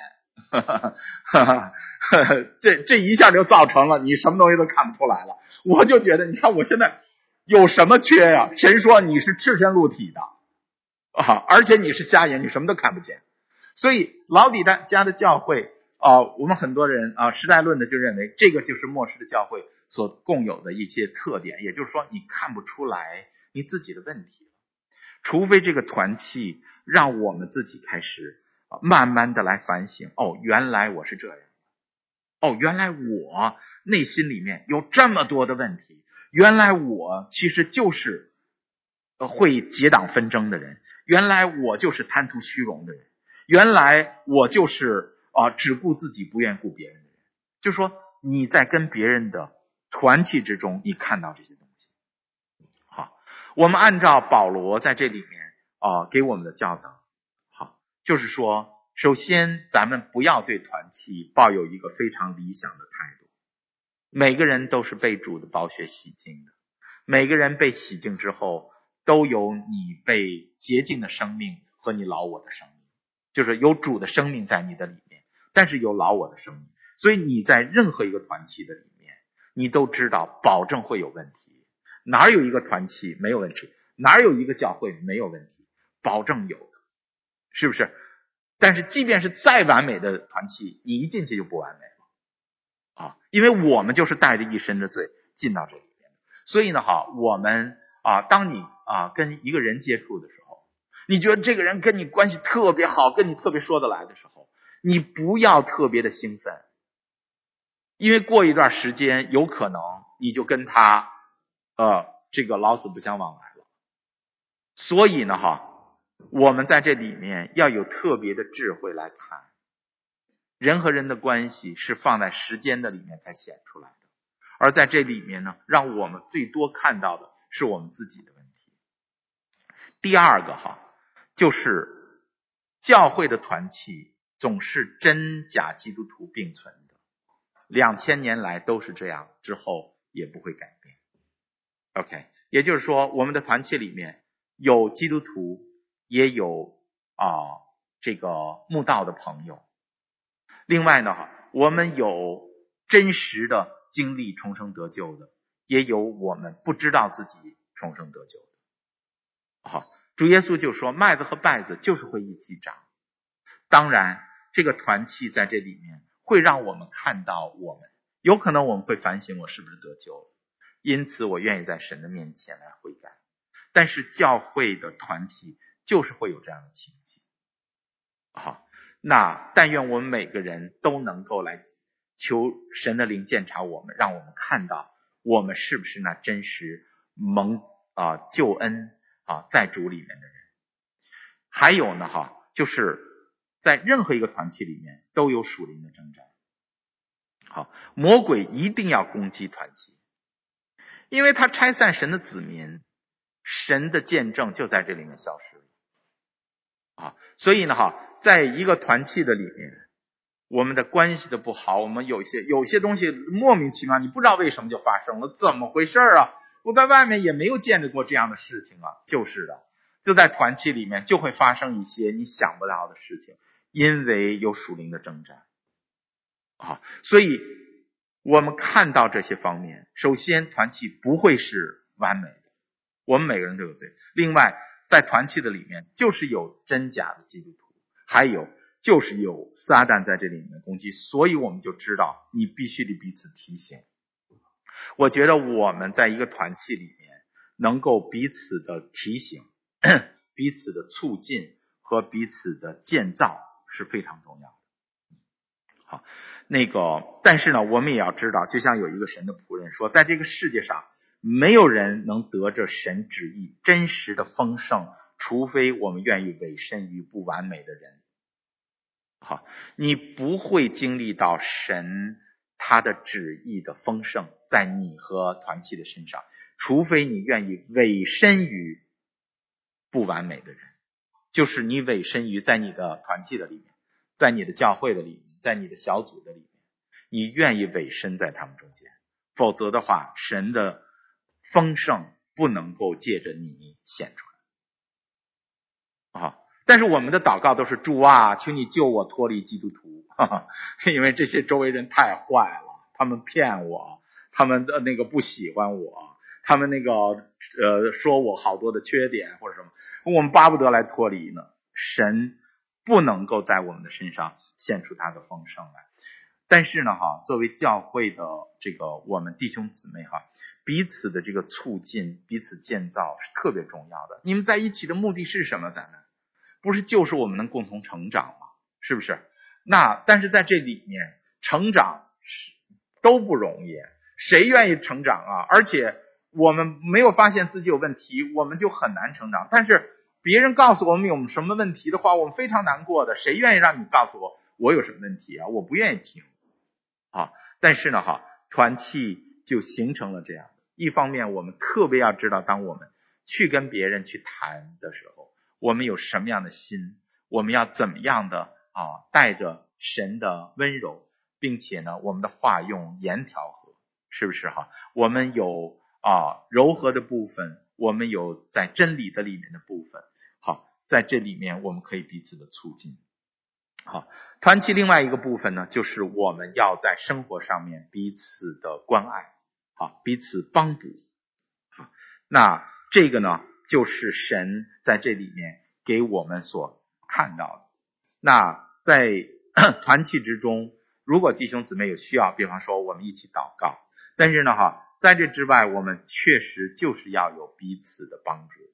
这一下就造成了你什么东西都看不出来了。我就觉得，你看我现在有什么缺呀？神说你是赤身露体的而且你是瞎眼，你什么都看不见。所以老底嘉的教会我们很多人时代论的就认为这个就是末世的教会所共有的一些特点，也就是说你看不出来你自己的问题，除非这个团契让我们自己开始慢慢的来反省，原来我是这样，原来我内心里面有这么多的问题，原来我其实就是会结党纷争的人，原来我就是贪图虚荣的人，原来我就是只顾自己不愿顾别人的人。就是说你在跟别人的团契之中，你看到这些东西。好，我们按照保罗在这里面给我们的教导，好，就是说首先咱们不要对团契抱有一个非常理想的态度。每个人都是被主的宝血洗净的，每个人被洗净之后都有你被洁净的生命和你老我的生命，就是有主的生命在你的里面，但是有老我的生命。所以你在任何一个团契的里面，你都知道保证会有问题。哪有一个团契没有问题？哪有一个教会没有问题？保证有的，是不是？但是即便是再完美的团契，你一进去就不完美了因为我们就是带着一身的罪进到这里面。所以呢我们当你跟一个人接触的时候，你觉得这个人跟你关系特别好，跟你特别说得来的时候，你不要特别的兴奋，因为过一段时间有可能你就跟他这个老死不相往来了。所以呢我们在这里面要有特别的智慧来看，人和人的关系是放在时间的里面才显出来的，而在这里面呢，让我们最多看到的是我们自己的问题。第二个就是教会的团契总是真假基督徒并存的，2000年来都是这样，之后也不会改变。OK， 也就是说我们的团契里面有基督徒，也有这个慕道的朋友。另外呢我们有真实的经历重生得救的，也有我们不知道自己重生得救的。主耶稣就说麦子和稗子就是会一起长。当然这个团契在这里面会让我们看到我们有可能我们会反省我是不是得救了，因此我愿意在神的面前来悔改。但是教会的团契就是会有这样的情形。那但愿我们每个人都能够来求神的灵鉴察我们，让我们看到我们是不是那真实蒙救恩在主里面的人。还有呢就是在任何一个团契里面都有属灵的征战。魔鬼一定要攻击团契，因为他拆散神的子民，神的见证就在这里面消失了所以呢在一个团契的里面，我们的关系的不好，我们有些东西莫名其妙，你不知道为什么就发生了，怎么回事我在外面也没有见着过这样的事情就是的，就在团契里面就会发生一些你想不到的事情，因为有属灵的征战所以我们看到这些方面，首先团契不会是完美的，我们每个人都有罪。另外在团契的里面就是有真假的基督徒，还有就是有撒旦在这里面攻击，所以我们就知道你必须得彼此提醒。我觉得我们在一个团契里面能够彼此的提醒彼此的促进和彼此的建造是非常重要的。 但是呢，我们也要知道，就像有一个神的仆人说，在这个世界上，没有人能得着神旨意真实的丰盛，除非我们愿意委身于不完美的人。好，你不会经历到神他的旨意的丰盛在你和团契的身上，除非你愿意委身于不完美的人，就是你委身于在你的团契的里面，在你的教会的里面，在你的小组的里面，你愿意委身在他们中间，否则的话，神的丰盛不能够借着你显出来。但是我们的祷告都是主啊，求你救我脱离基督徒，因为这些周围人太坏了，他们骗我，他们不喜欢我，他们说我好多的缺点或者什么，我们巴不得来脱离呢。神不能够在我们的身上显出他的丰盛来。但是呢作为教会的我们弟兄姊妹彼此的这个促进，彼此建造是特别重要的。你们在一起的目的是什么？咱们不是就是我们能共同成长吗？是不是？但是在这里面成长都不容易，谁愿意成长啊？而且我们没有发现自己有问题，我们就很难成长。但是别人告诉我们有什么问题的话，我们非常难过的。谁愿意让你告诉我有什么问题啊？我不愿意听。但是呢团契就形成了这样。一方面我们特别要知道，当我们去跟别人去谈的时候，我们有什么样的心，我们要怎么样的带着神的温柔，并且呢我们的话用言调和，是不是我们有柔和的部分，我们有在真理的里面的部分。在这里面我们可以彼此的促进。团契另外一个部分呢，就是我们要在生活上面彼此的关爱，彼此帮补。那这个呢，就是神在这里面给我们所看到的。那在团契之中，如果弟兄姊妹有需要，比方说我们一起祷告，但是呢在这之外，我们确实就是要有彼此的帮助。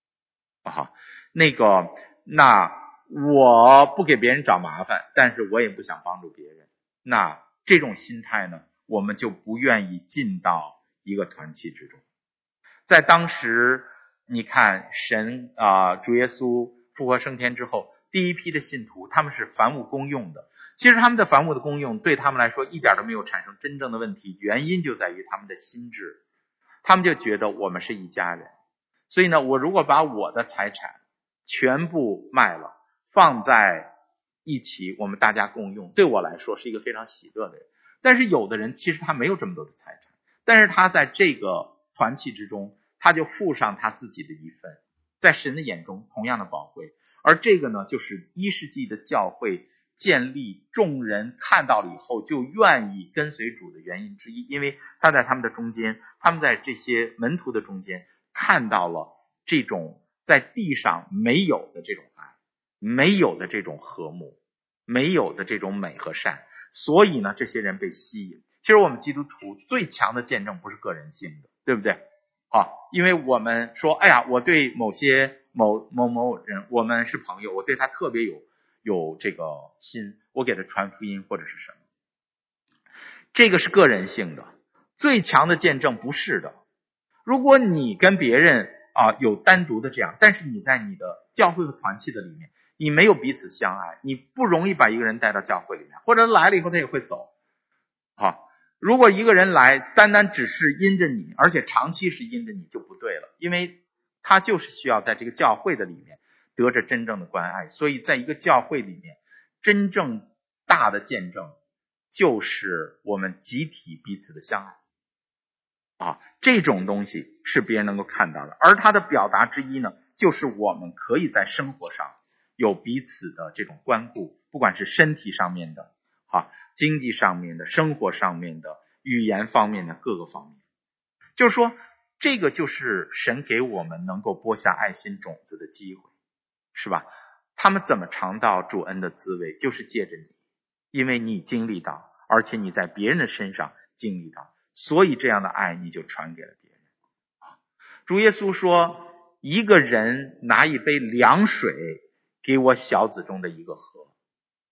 那我不给别人找麻烦，但是我也不想帮助别人。那这种心态呢，我们就不愿意进到一个团契之中。在当时你看神主耶稣复活升天之后，第一批的信徒他们是凡物公用的。其实他们的凡物的公用对他们来说一点都没有产生真正的问题，原因就在于他们的心智。他们就觉得我们是一家人，所以呢我如果把我的财产全部卖了放在一起，我们大家共用，对我来说是一个非常喜乐的人。但是有的人其实他没有这么多的财产，但是他在这个团契之中，他就付上他自己的一份，在神的眼中同样的宝贵。而这个呢，就是1世纪的教会建立，众人看到了以后就愿意跟随主的原因之一，因为他在他们的中间，他们在这些门徒的中间看到了这种在地上没有的这种爱，没有的这种和睦，没有的这种美和善，所以呢这些人被吸引。其实我们基督徒最强的见证不是个人性的，对不对？因为我们说我对某人我们是朋友，我对他特别有这个心，我给他传福音或者是什么，这个是个人性的。最强的见证不是的。如果你跟别人有单独的这样，但是你在你的教会和团契的里面，你没有彼此相爱，你不容易把一个人带到教会里面，或者来了以后他也会走。如果一个人来单单只是因着你，而且长期是因着你，就不对了，因为他就是需要在这个教会的里面得着真正的关爱。所以在一个教会里面，真正大的见证就是我们集体彼此的相爱。这种东西是别人能够看到的。而它的表达之一呢，就是我们可以在生活上有彼此的这种关顾，不管是身体上面的经济上面的，生活上面的，语言方面的，各个方面。就是说这个就是神给我们能够播下爱心种子的机会，是吧？他们怎么尝到主恩的滋味，就是借着你，因为你经历到，而且你在别人的身上经历到，所以这样的爱你就传给了别人。主耶稣说，一个人拿一杯凉水给我小子中的一个喝，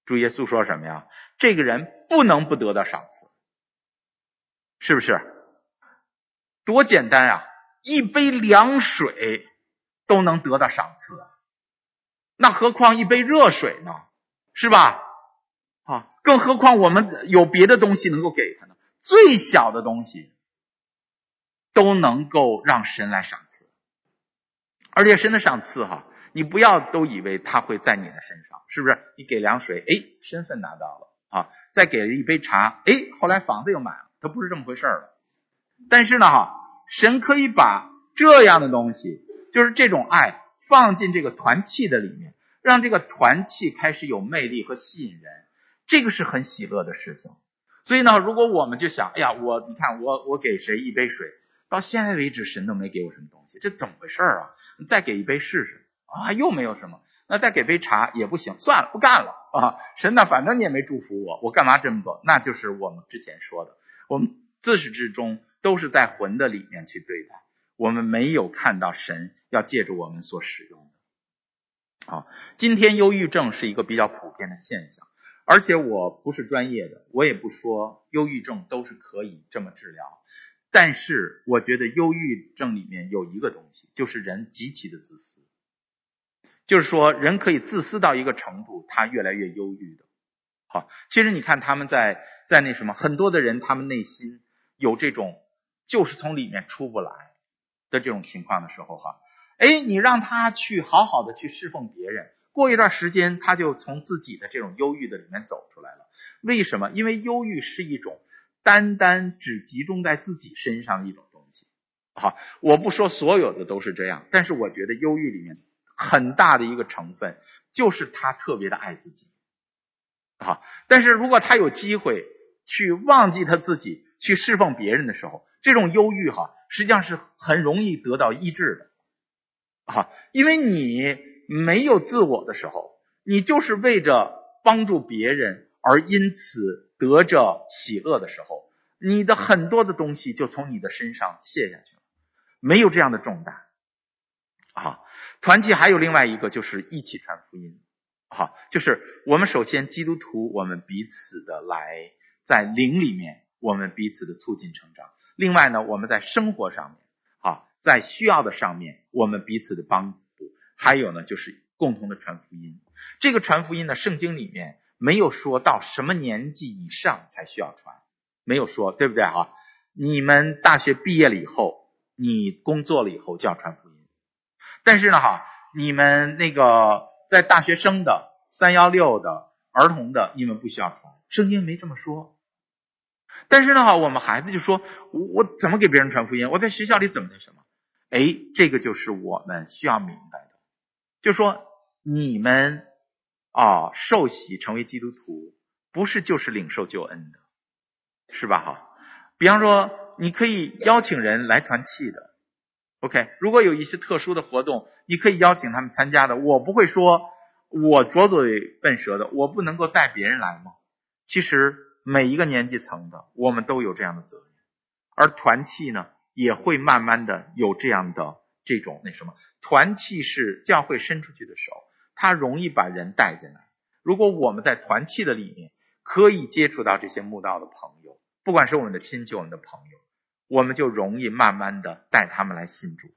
主耶稣说什么呀？这个人不能不得到赏赐，是不是？多简单啊！一杯凉水都能得到赏赐，那何况一杯热水呢？是吧？更何况我们有别的东西能够给他呢？最小的东西都能够让神来赏赐，而且神的赏赐你不要都以为他会在你的身上，是不是？你给凉水，身份拿到了再给了一杯茶，后来房子又买了，它不是这么回事了。但是呢神可以把这样的东西，就是这种爱放进这个团契的里面，让这个团契开始有魅力和吸引人，这个是很喜乐的事情。所以呢，如果我们就想，你看我给谁一杯水，到现在为止神都没给我什么东西，这怎么回事啊？你再给一杯试试又没有什么，那再给杯茶也不行，算了，不干了神呢，反正你也没祝福我干嘛这么做？那就是我们之前说的，我们自始至终都是在魂的里面去对待，我们没有看到神要借助我们所使用的今天忧郁症是一个比较普遍的现象，而且我不是专业的，我也不说忧郁症都是可以这么治疗，但是我觉得忧郁症里面有一个东西，就是人极其的自私，就是说人可以自私到一个程度，他越来越忧郁的其实你看他们在那什么，很多的人他们内心有这种就是从里面出不来的这种情况的时候你让他去好好的去侍奉别人，过一段时间他就从自己的这种忧郁的里面走出来了。为什么？因为忧郁是一种单单只集中在自己身上的一种东西我不说所有的都是这样，但是我觉得忧郁里面很大的一个成分就是他特别的爱自己但是如果他有机会去忘记他自己，去侍奉别人的时候，这种忧郁实际上是很容易得到医治的因为你没有自我的时候，你就是为着帮助别人而因此得着喜乐的时候，你的很多的东西就从你的身上卸下去了，没有这样的重担团契还有另外一个就是一起传福音就是我们首先基督徒我们彼此的来在灵里面我们彼此的促进成长，另外呢我们在生活上面在需要的上面我们彼此的帮助，还有呢就是共同的传福音。这个传福音呢圣经里面没有说到什么年纪以上才需要传，没有说，对不对你们大学毕业了以后，你工作了以后就要传福音，但是呢你们那个在大学生的316的儿童的你们不需要传，圣经没这么说。但是呢我们孩子就说我怎么给别人传福音，我在学校里怎么那什么这个就是我们需要明白的，就说你们受洗成为基督徒不是就是领受救恩的，是吧比方说你可以邀请人来团契的OK， 如果有一些特殊的活动你可以邀请他们参加的，我不会说我拙嘴笨舌的我不能够带别人来吗？其实每一个年纪层的我们都有这样的责任，而团契呢也会慢慢的有这样的这种那什么，团契是教会伸出去的手，它容易把人带进来。如果我们在团契的里面可以接触到这些慕道的朋友，不管是我们的亲戚我们的朋友，我们就容易慢慢的带他们来信主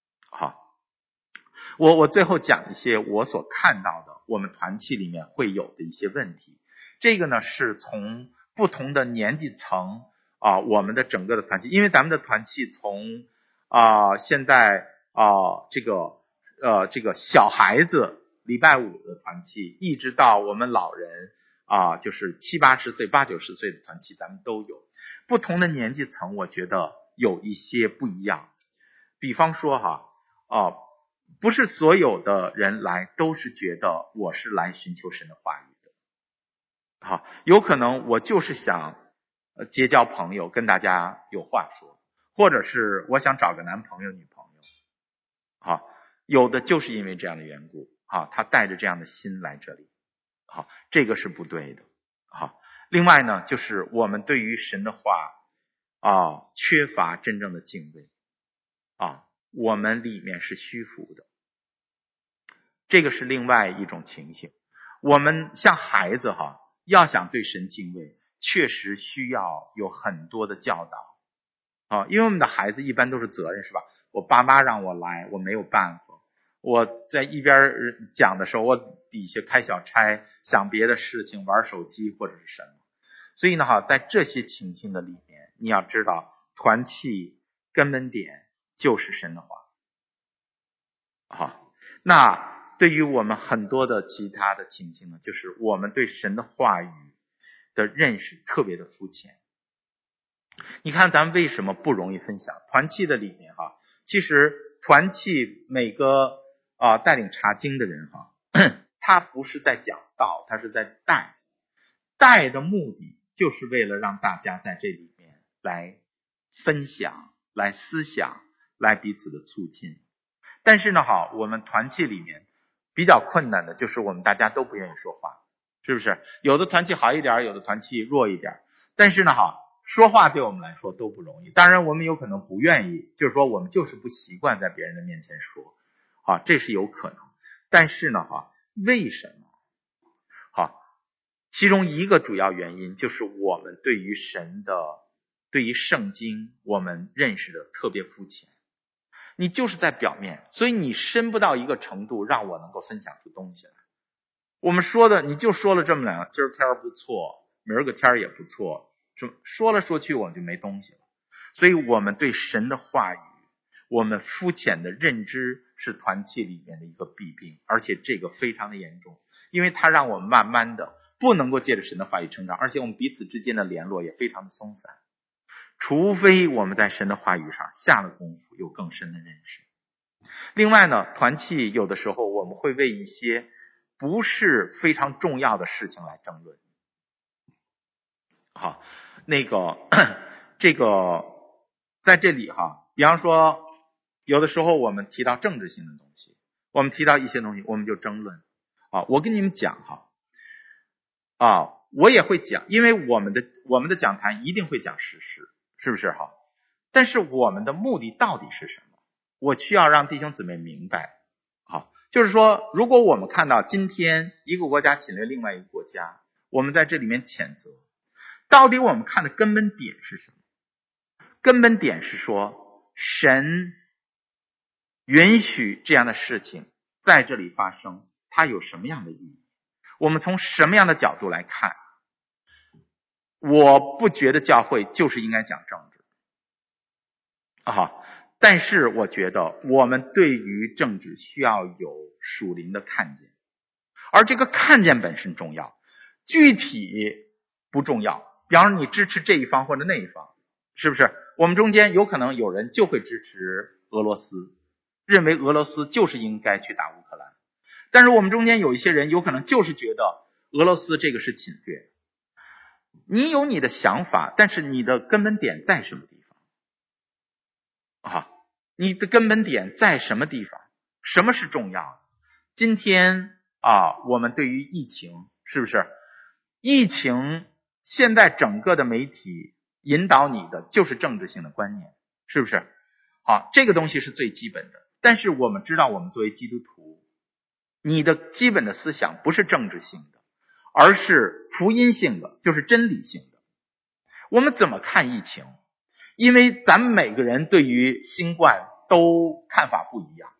我最后讲一些我所看到的我们团契里面会有的一些问题。这个呢是从不同的年纪层我们的整个的团契，因为咱们的团契从现在这个小孩子礼拜五的团契，一直到我们老人就是70、80岁、80、90岁的团契，咱们都有。不同的年纪层我觉得有一些不一样。比方说不是所有的人来都是觉得我是来寻求神的话语的有可能我就是想结交朋友，跟大家有话说，或者是我想找个男朋友女朋友有的就是因为这样的缘故他带着这样的心来这里这个是不对的另外呢就是我们对于神的话缺乏真正的敬畏我们里面是虚浮的，这个是另外一种情形。 我们像孩子要想对神敬畏，确实需要有很多的教导因为我们的孩子一般都是责任，是吧？我爸妈让我来，我没有办法。我在一边讲的时候，我底下开小差，想别的事情，玩手机或者是什么。所以呢在这些情形的里面，你要知道团契根本点就是神的话。那对于我们很多的其他的情形呢，就是我们对神的话语的认识特别的肤浅。你看咱们为什么不容易分享团契的里面其实团契每个带领查经的人他不是在讲道，他是在带的目的就是为了让大家在这里面来分享，来思想，来彼此的促进。但是呢我们团契里面比较困难的就是我们大家都不愿意说话，是不是？有的团契好一点，有的团契弱一点，但是呢说话对我们来说都不容易。当然我们有可能不愿意，就是说我们就是不习惯在别人的面前说这是有可能。但是呢为什么其中一个主要原因就是我们对于对于圣经我们认识的特别肤浅，你就是在表面，所以你深不到一个程度让我能够分享出东西来。我们说的你就说了这么两个，今儿天不错，明儿个天也不错，说来说去我们就没东西了。所以我们对神的话语，我们肤浅的认知是团契里面的一个弊病，而且这个非常的严重，因为它让我们慢慢的不能够借着神的话语成长，而且我们彼此之间的联络也非常的松散，除非我们在神的话语上下了功夫，有更深的认识。另外呢，团契有的时候我们会为一些不是非常重要的事情来争论。这个在这里比方说有的时候我们提到政治性的东西，我们提到一些东西我们就争论我跟你们讲我也会讲，因为我们的讲坛一定会讲时事，是不是但是我们的目的到底是什么？我需要让弟兄姊妹明白就是说如果我们看到今天一个国家侵略另外一个国家，我们在这里面谴责，到底我们看的根本点是什么？根本点是说神允许这样的事情在这里发生，它有什么样的意义？我们从什么样的角度来看？我不觉得教会就是应该讲政治但是我觉得我们对于政治需要有属灵的看见，而这个看见本身重要，具体不重要。比方说你支持这一方或者那一方，是不是？我们中间有可能有人就会支持俄罗斯，认为俄罗斯就是应该去打乌克兰，但是我们中间有一些人有可能就是觉得俄罗斯这个是侵略。你有你的想法，但是你的根本点在什么地方你的根本点在什么地方？什么是重要的？今天我们对于疫情，是不是？疫情现在整个的媒体引导你的就是政治性的观念，是不是？这个东西是最基本的。但是我们知道，我们作为基督徒，你的基本的思想不是政治性的，而是福音性的，就是真理性的。我们怎么看疫情？因为咱们每个人对于新冠都看法不一样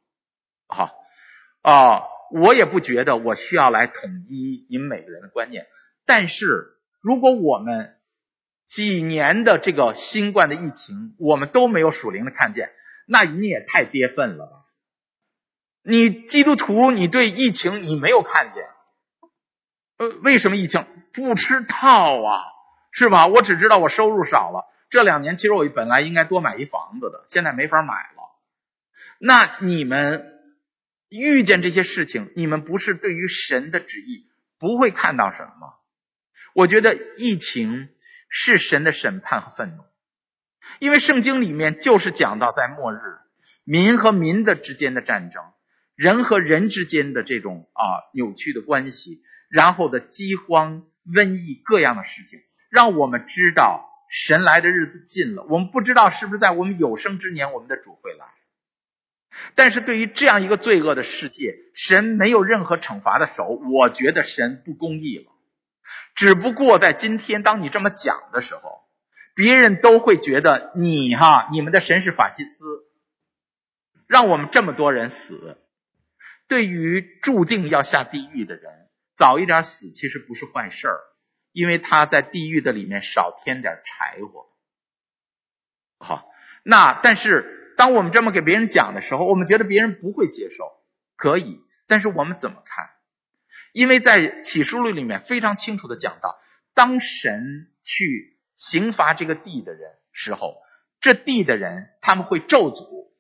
我也不觉得我需要来统一你们每个人的观念，但是如果我们几年的这个新冠的疫情我们都没有属灵的看见，那你也太跌份了吧。你基督徒你对疫情你没有看见，为什么疫情不吃套是吧？我只知道我收入少了，这2年其实我本来应该多买一房子的，现在没法买了。那你们遇见这些事情，你们不是对于神的旨意不会看到什么？我觉得疫情是神的审判和愤怒，因为圣经里面就是讲到在末日民和民的之间的战争，人和人之间的这种扭曲的关系，然后的饥荒、瘟疫各样的事情，让我们知道神来的日子近了。我们不知道是不是在我们有生之年我们的主会来， 但是对于这样一个罪恶的世界，神没有任何惩罚的手，我觉得神不公义了。只不过在今天当你这么讲的时候，别人都会觉得你们的神是法西斯，让我们这么多人死。对于注定要下地狱的人，早一点死其实不是坏事儿，因为他在地狱的里面少添点柴火。好，但是当我们这么给别人讲的时候，我们觉得别人不会接受，可以，但是我们怎么看？因为在启示录里面非常清楚的讲到，当神去刑罚这个地的人时候，这地的人他们会咒诅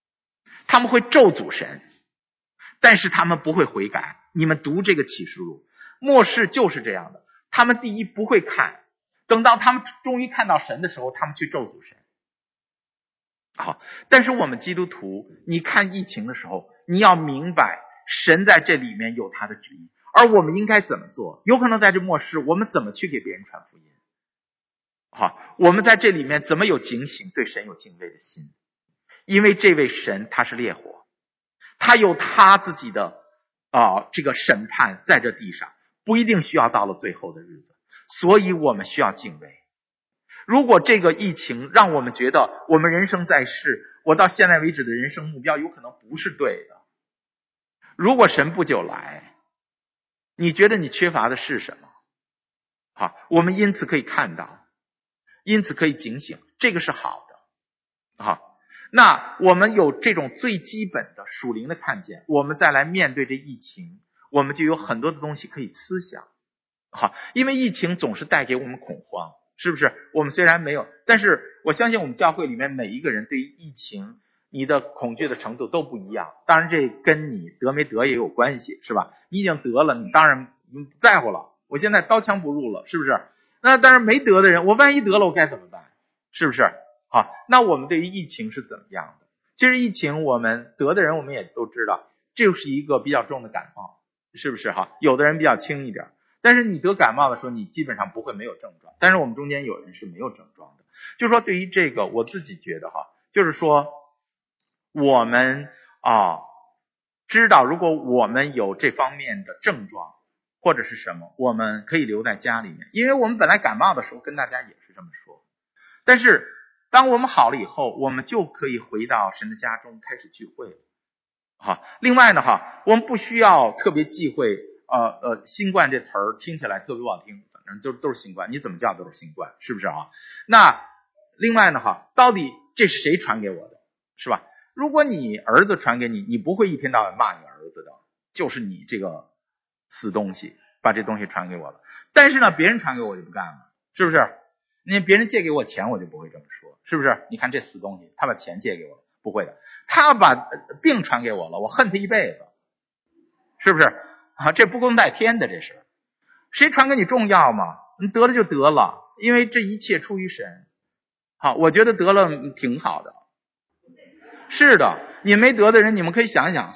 神，但是他们不会悔改。你们读这个启示录，末世就是这样的，他们第一不会看，等到他们终于看到神的时候，他们去咒诅神。好，但是我们基督徒，你看疫情的时候，你要明白神在这里面有他的旨意，而我们应该怎么做？有可能在这末世，我们怎么去给别人传福音？好，我们在这里面怎么有警醒，对神有敬畏的心？因为这位神他是烈火，他有他自己的这个审判在这地上，不一定需要到了最后的日子，所以我们需要敬畏。如果这个疫情让我们觉得我们人生在世，我到现在为止的人生目标有可能不是对的，如果神不久来，你觉得你缺乏的是什么？好，我们因此可以看到，因此可以警醒，这个是好的。好，那我们有这种最基本的属灵的看见，我们再来面对这疫情，我们就有很多的东西可以思想。好，因为疫情总是带给我们恐慌，是不是？我们虽然没有，但是我相信我们教会里面每一个人对于疫情你的恐惧的程度都不一样，当然这跟你得没得也有关系，是吧？你已经得了，你当然不在乎了，我现在刀枪不入了，是不是？那当然没得的人，我万一得了我该怎么办？是不是？好，那我们对于疫情是怎么样的？其实疫情我们得的人我们也都知道，这就是一个比较重的感冒，是不是？有的人比较轻一点，但是你得感冒的时候你基本上不会没有症状，但是我们中间有人是没有症状的。就是说对于这个我自己觉得就是说我们知道如果我们有这方面的症状或者是什么，我们可以留在家里面，因为我们本来感冒的时候跟大家也是这么说，但是当我们好了以后，我们就可以回到神的家中开始聚会了。另外呢我们不需要特别忌讳新冠这词儿听起来特别不好听，反正都是新冠，你怎么叫都是新冠，是不是那另外呢到底这是谁传给我的，是吧？如果你儿子传给你，你不会一天到晚骂你儿子的，就是你这个死东西把这东西传给我了。但是呢别人传给我就不干了，是不是？那别人借给我钱我就不会这么说，是不是？你看这死东西，他把钱借给我了，不会的。他把病传给我了，我恨他一辈子，是不是？这不共戴天的，这是谁传给你重要吗？你得了就得了，因为这一切出于神。我觉得得了挺好的。是的，你没得的人你们可以想想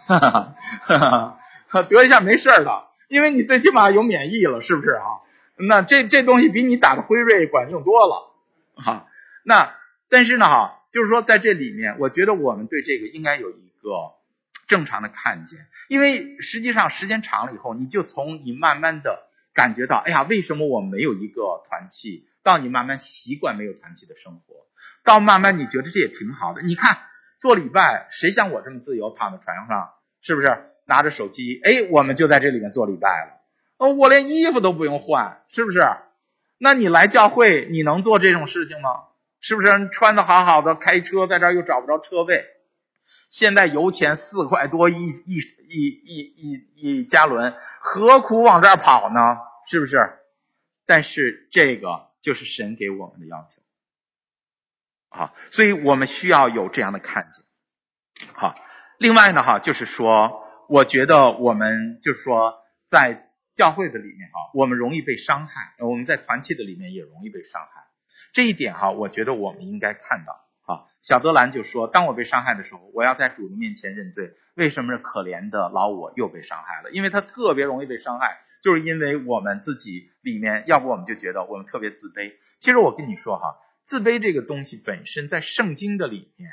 得一下没事的，因为你最起码有免疫了，是不是那这东西比你打的辉瑞管用多了那但是呢就是说在这里面我觉得我们对这个应该有一个正常的看见，因为实际上时间长了以后，你就从你慢慢的感觉到哎呀为什么我没有一个团契，到你慢慢习惯没有团契的生活，到慢慢你觉得这也挺好的。你看做礼拜谁像我这么自由躺在床上，是不是拿着手机我们就在这里面做礼拜了，我连衣服都不用换，是不是？那你来教会你能做这种事情吗？是不是？穿得好好的开车在这儿又找不着车位，现在油钱4块多一加仑，何苦往这儿跑呢？是不是？但是这个就是神给我们的要求所以我们需要有这样的看见另外呢就是说我觉得我们就是说在教会的里面我们容易被伤害，我们在团契的里面也容易被伤害，这一点我觉得我们应该看到小德兰就说当我被伤害的时候，我要在主的面前认罪，为什么可怜的老我又被伤害了？因为他特别容易被伤害，就是因为我们自己里面，要不我们就觉得我们特别自卑。其实我跟你说自卑这个东西本身在圣经的里面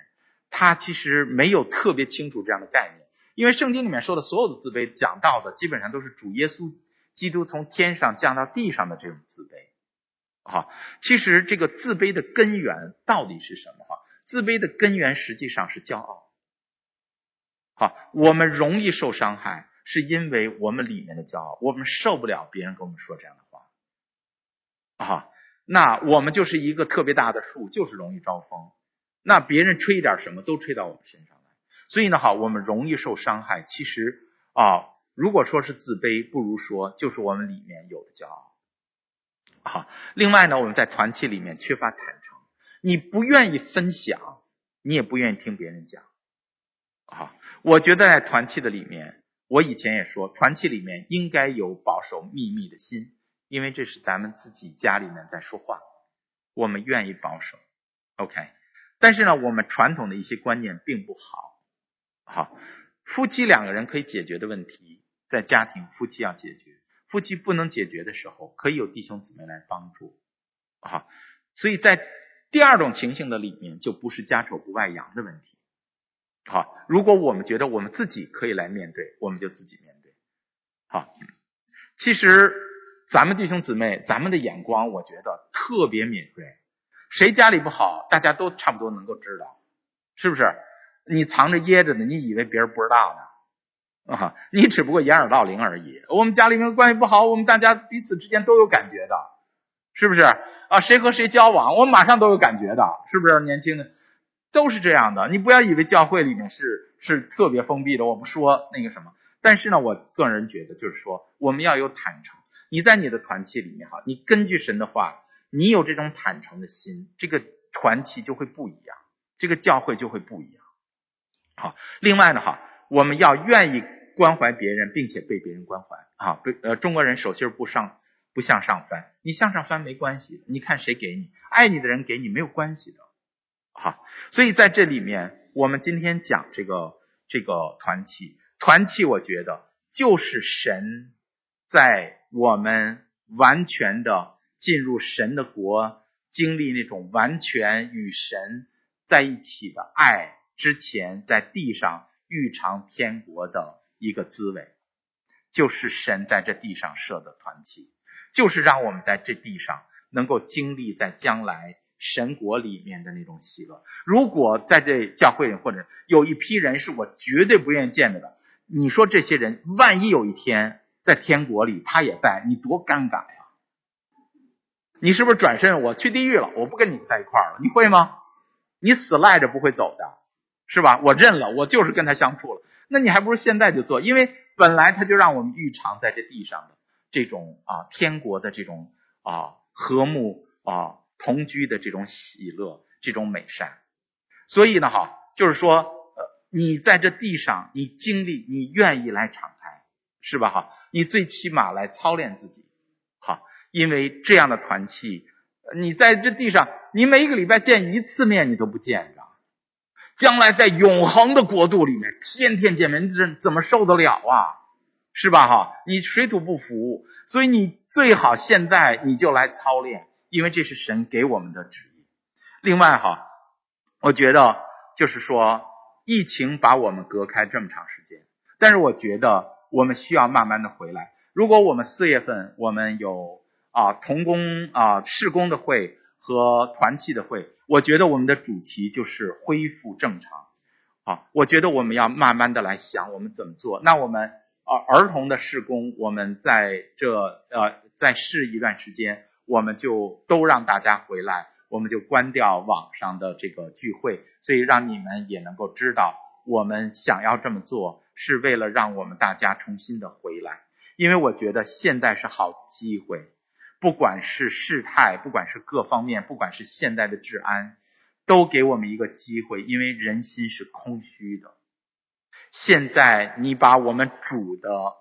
他其实没有特别清楚这样的概念，因为圣经里面说的所有的自卑讲到的基本上都是主耶稣基督从天上降到地上的这种自卑。好，其实这个自卑的根源到底是什么？自卑的根源实际上是骄傲。好，我们容易受伤害是因为我们里面的骄傲，我们受不了别人跟我们说这样的话。那我们就是一个特别大的树，就是容易招风，那别人吹一点什么都吹到我们身上来，所以呢我们容易受伤害。其实如果说是自卑，不如说就是我们里面有的骄傲。另外呢，我们在团契里面缺乏坦诚，你不愿意分享，你也不愿意听别人讲。我觉得在团契的里面，我以前也说，团契里面应该有保守秘密的心，因为这是咱们自己家里面在说话，我们愿意保守。OK， 但是呢，我们传统的一些观念并不好。夫妻两个人可以解决的问题，在家庭夫妻要解决，夫妻不能解决的时候，可以有弟兄姊妹来帮助。所以在第二种情形的里面，就不是家丑不外扬的问题。如果我们觉得我们自己可以来面对，我们就自己面对。其实咱们弟兄姊妹，咱们的眼光我觉得特别敏锐，谁家里不好大家都差不多能够知道，是不是？你藏着掖着的，你以为别人不知道呢？你只不过掩耳盗铃而已。我们家里面关系不好，我们大家彼此之间都有感觉的，是不是？谁和谁交往我们马上都有感觉的，是不是？年轻的都是这样的，你不要以为教会里面是特别封闭的，我不说那个什么。但是呢，我个人觉得就是说，我们要有坦诚。你在你的团契里面你根据神的话，你有这种坦诚的心，这个团契就会不一样，这个教会就会不一样。另外呢我们要愿意关怀别人，并且被别人关怀。中国人手心不向上翻，你向上翻没关系，你看谁给你，爱你的人给你没有关系的。所以在这里面，我们今天讲这个团契，我觉得就是神在我们完全的进入神的国，经历那种完全与神在一起的爱之前，在地上预尝天国的一个滋味，就是神在这地上设的团契，就是让我们在这地上能够经历在将来神国里面的那种喜乐。如果在这教会里或者有一批人是我绝对不愿意见的，你说这些人万一有一天在天国里他也在，你多尴尬呀！你是不是转身我去地狱了，我不跟你在一块儿了？你会吗？你死赖着不会走的，是吧？我认了，我就是跟他相处了。那你还不如现在就做，因为本来他就让我们预尝在这地上的这种天国的这种和睦同居的这种喜乐，这种美善。所以呢就是说你在这地上你经历，你愿意来敞开，是吧你最起码来操练自己。因为这样的团契，你在这地上你每一个礼拜见一次面你都不见着，将来在永恒的国度里面天天见面，你怎么受得了啊？是吧你水土不服，所以你最好现在你就来操练，因为这是神给我们的旨意。另外我觉得就是说疫情把我们隔开这么长时间，但是我觉得我们需要慢慢的回来。如果我们4月份我们有同工事工的会和团契的会，我觉得我们的主题就是恢复正常。我觉得我们要慢慢的来想我们怎么做。那我们儿童的事工，我们在再试一段时间，我们就都让大家回来，我们就关掉网上的这个聚会，所以让你们也能够知道我们想要这么做是为了让我们大家重新的回来。因为我觉得现在是好机会，不管是事态，不管是各方面，不管是现在的治安，都给我们一个机会，因为人心是空虚的。现在你把我们主的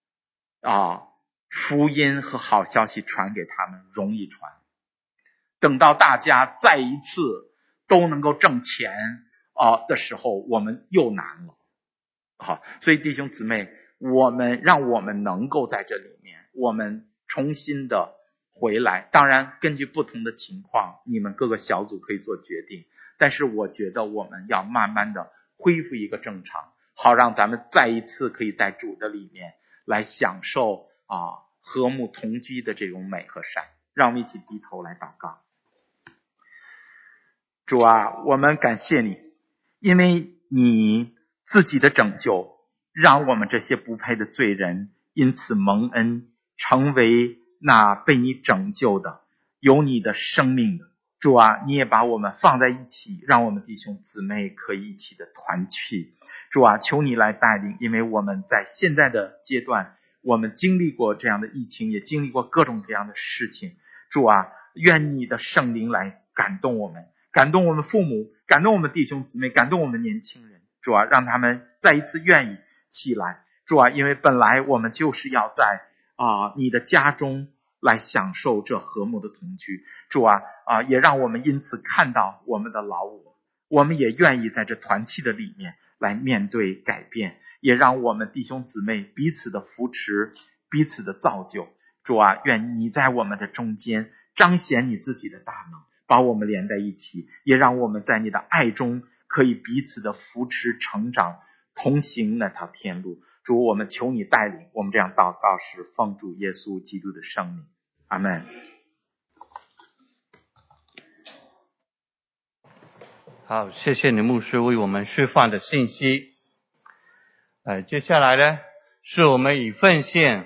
福音和好消息传给他们容易传，等到大家再一次都能够挣钱的时候，我们又难了。所以弟兄姊妹，让我们能够在这里面我们重新的回来。当然根据不同的情况，你们各个小组可以做决定， 但是我觉得我们要慢慢的恢复一个正常，好让咱们再一次可以在主的里面来享受和睦同居的这种美和善。让我们一起低头来祷告。主啊，我们感谢你，因为你自己的拯救，让我们这些不配的罪人因此蒙恩，成为那被你拯救的有你的生命的。主啊，你也把我们放在一起，让我们弟兄姊妹可以一起的团契。主啊，求你来带领，因为我们在现在的阶段，我们经历过这样的疫情，也经历过各种各样的事情。主啊，愿你的圣灵来感动我们，感动我们父母，感动我们弟兄姊妹，感动我们年轻人。主啊，让他们再一次愿意起来。主啊，因为本来我们就是要在你的家中来享受这和睦的同居。主啊，也让我们因此看到我们的老我，我们也愿意在这团契的里面来面对改变，也让我们弟兄姊妹彼此的扶持，彼此的造就。主啊，愿你在我们的中间彰显你自己的大能，把我们连在一起，也让我们在你的爱中可以彼此的扶持成长，同行那条天路。主，我们求你带领，我们这样祷告是奉主耶稣基督的圣名，阿们。 好，谢谢你牧师为我们释放的信息。接下来呢，是我们以奉献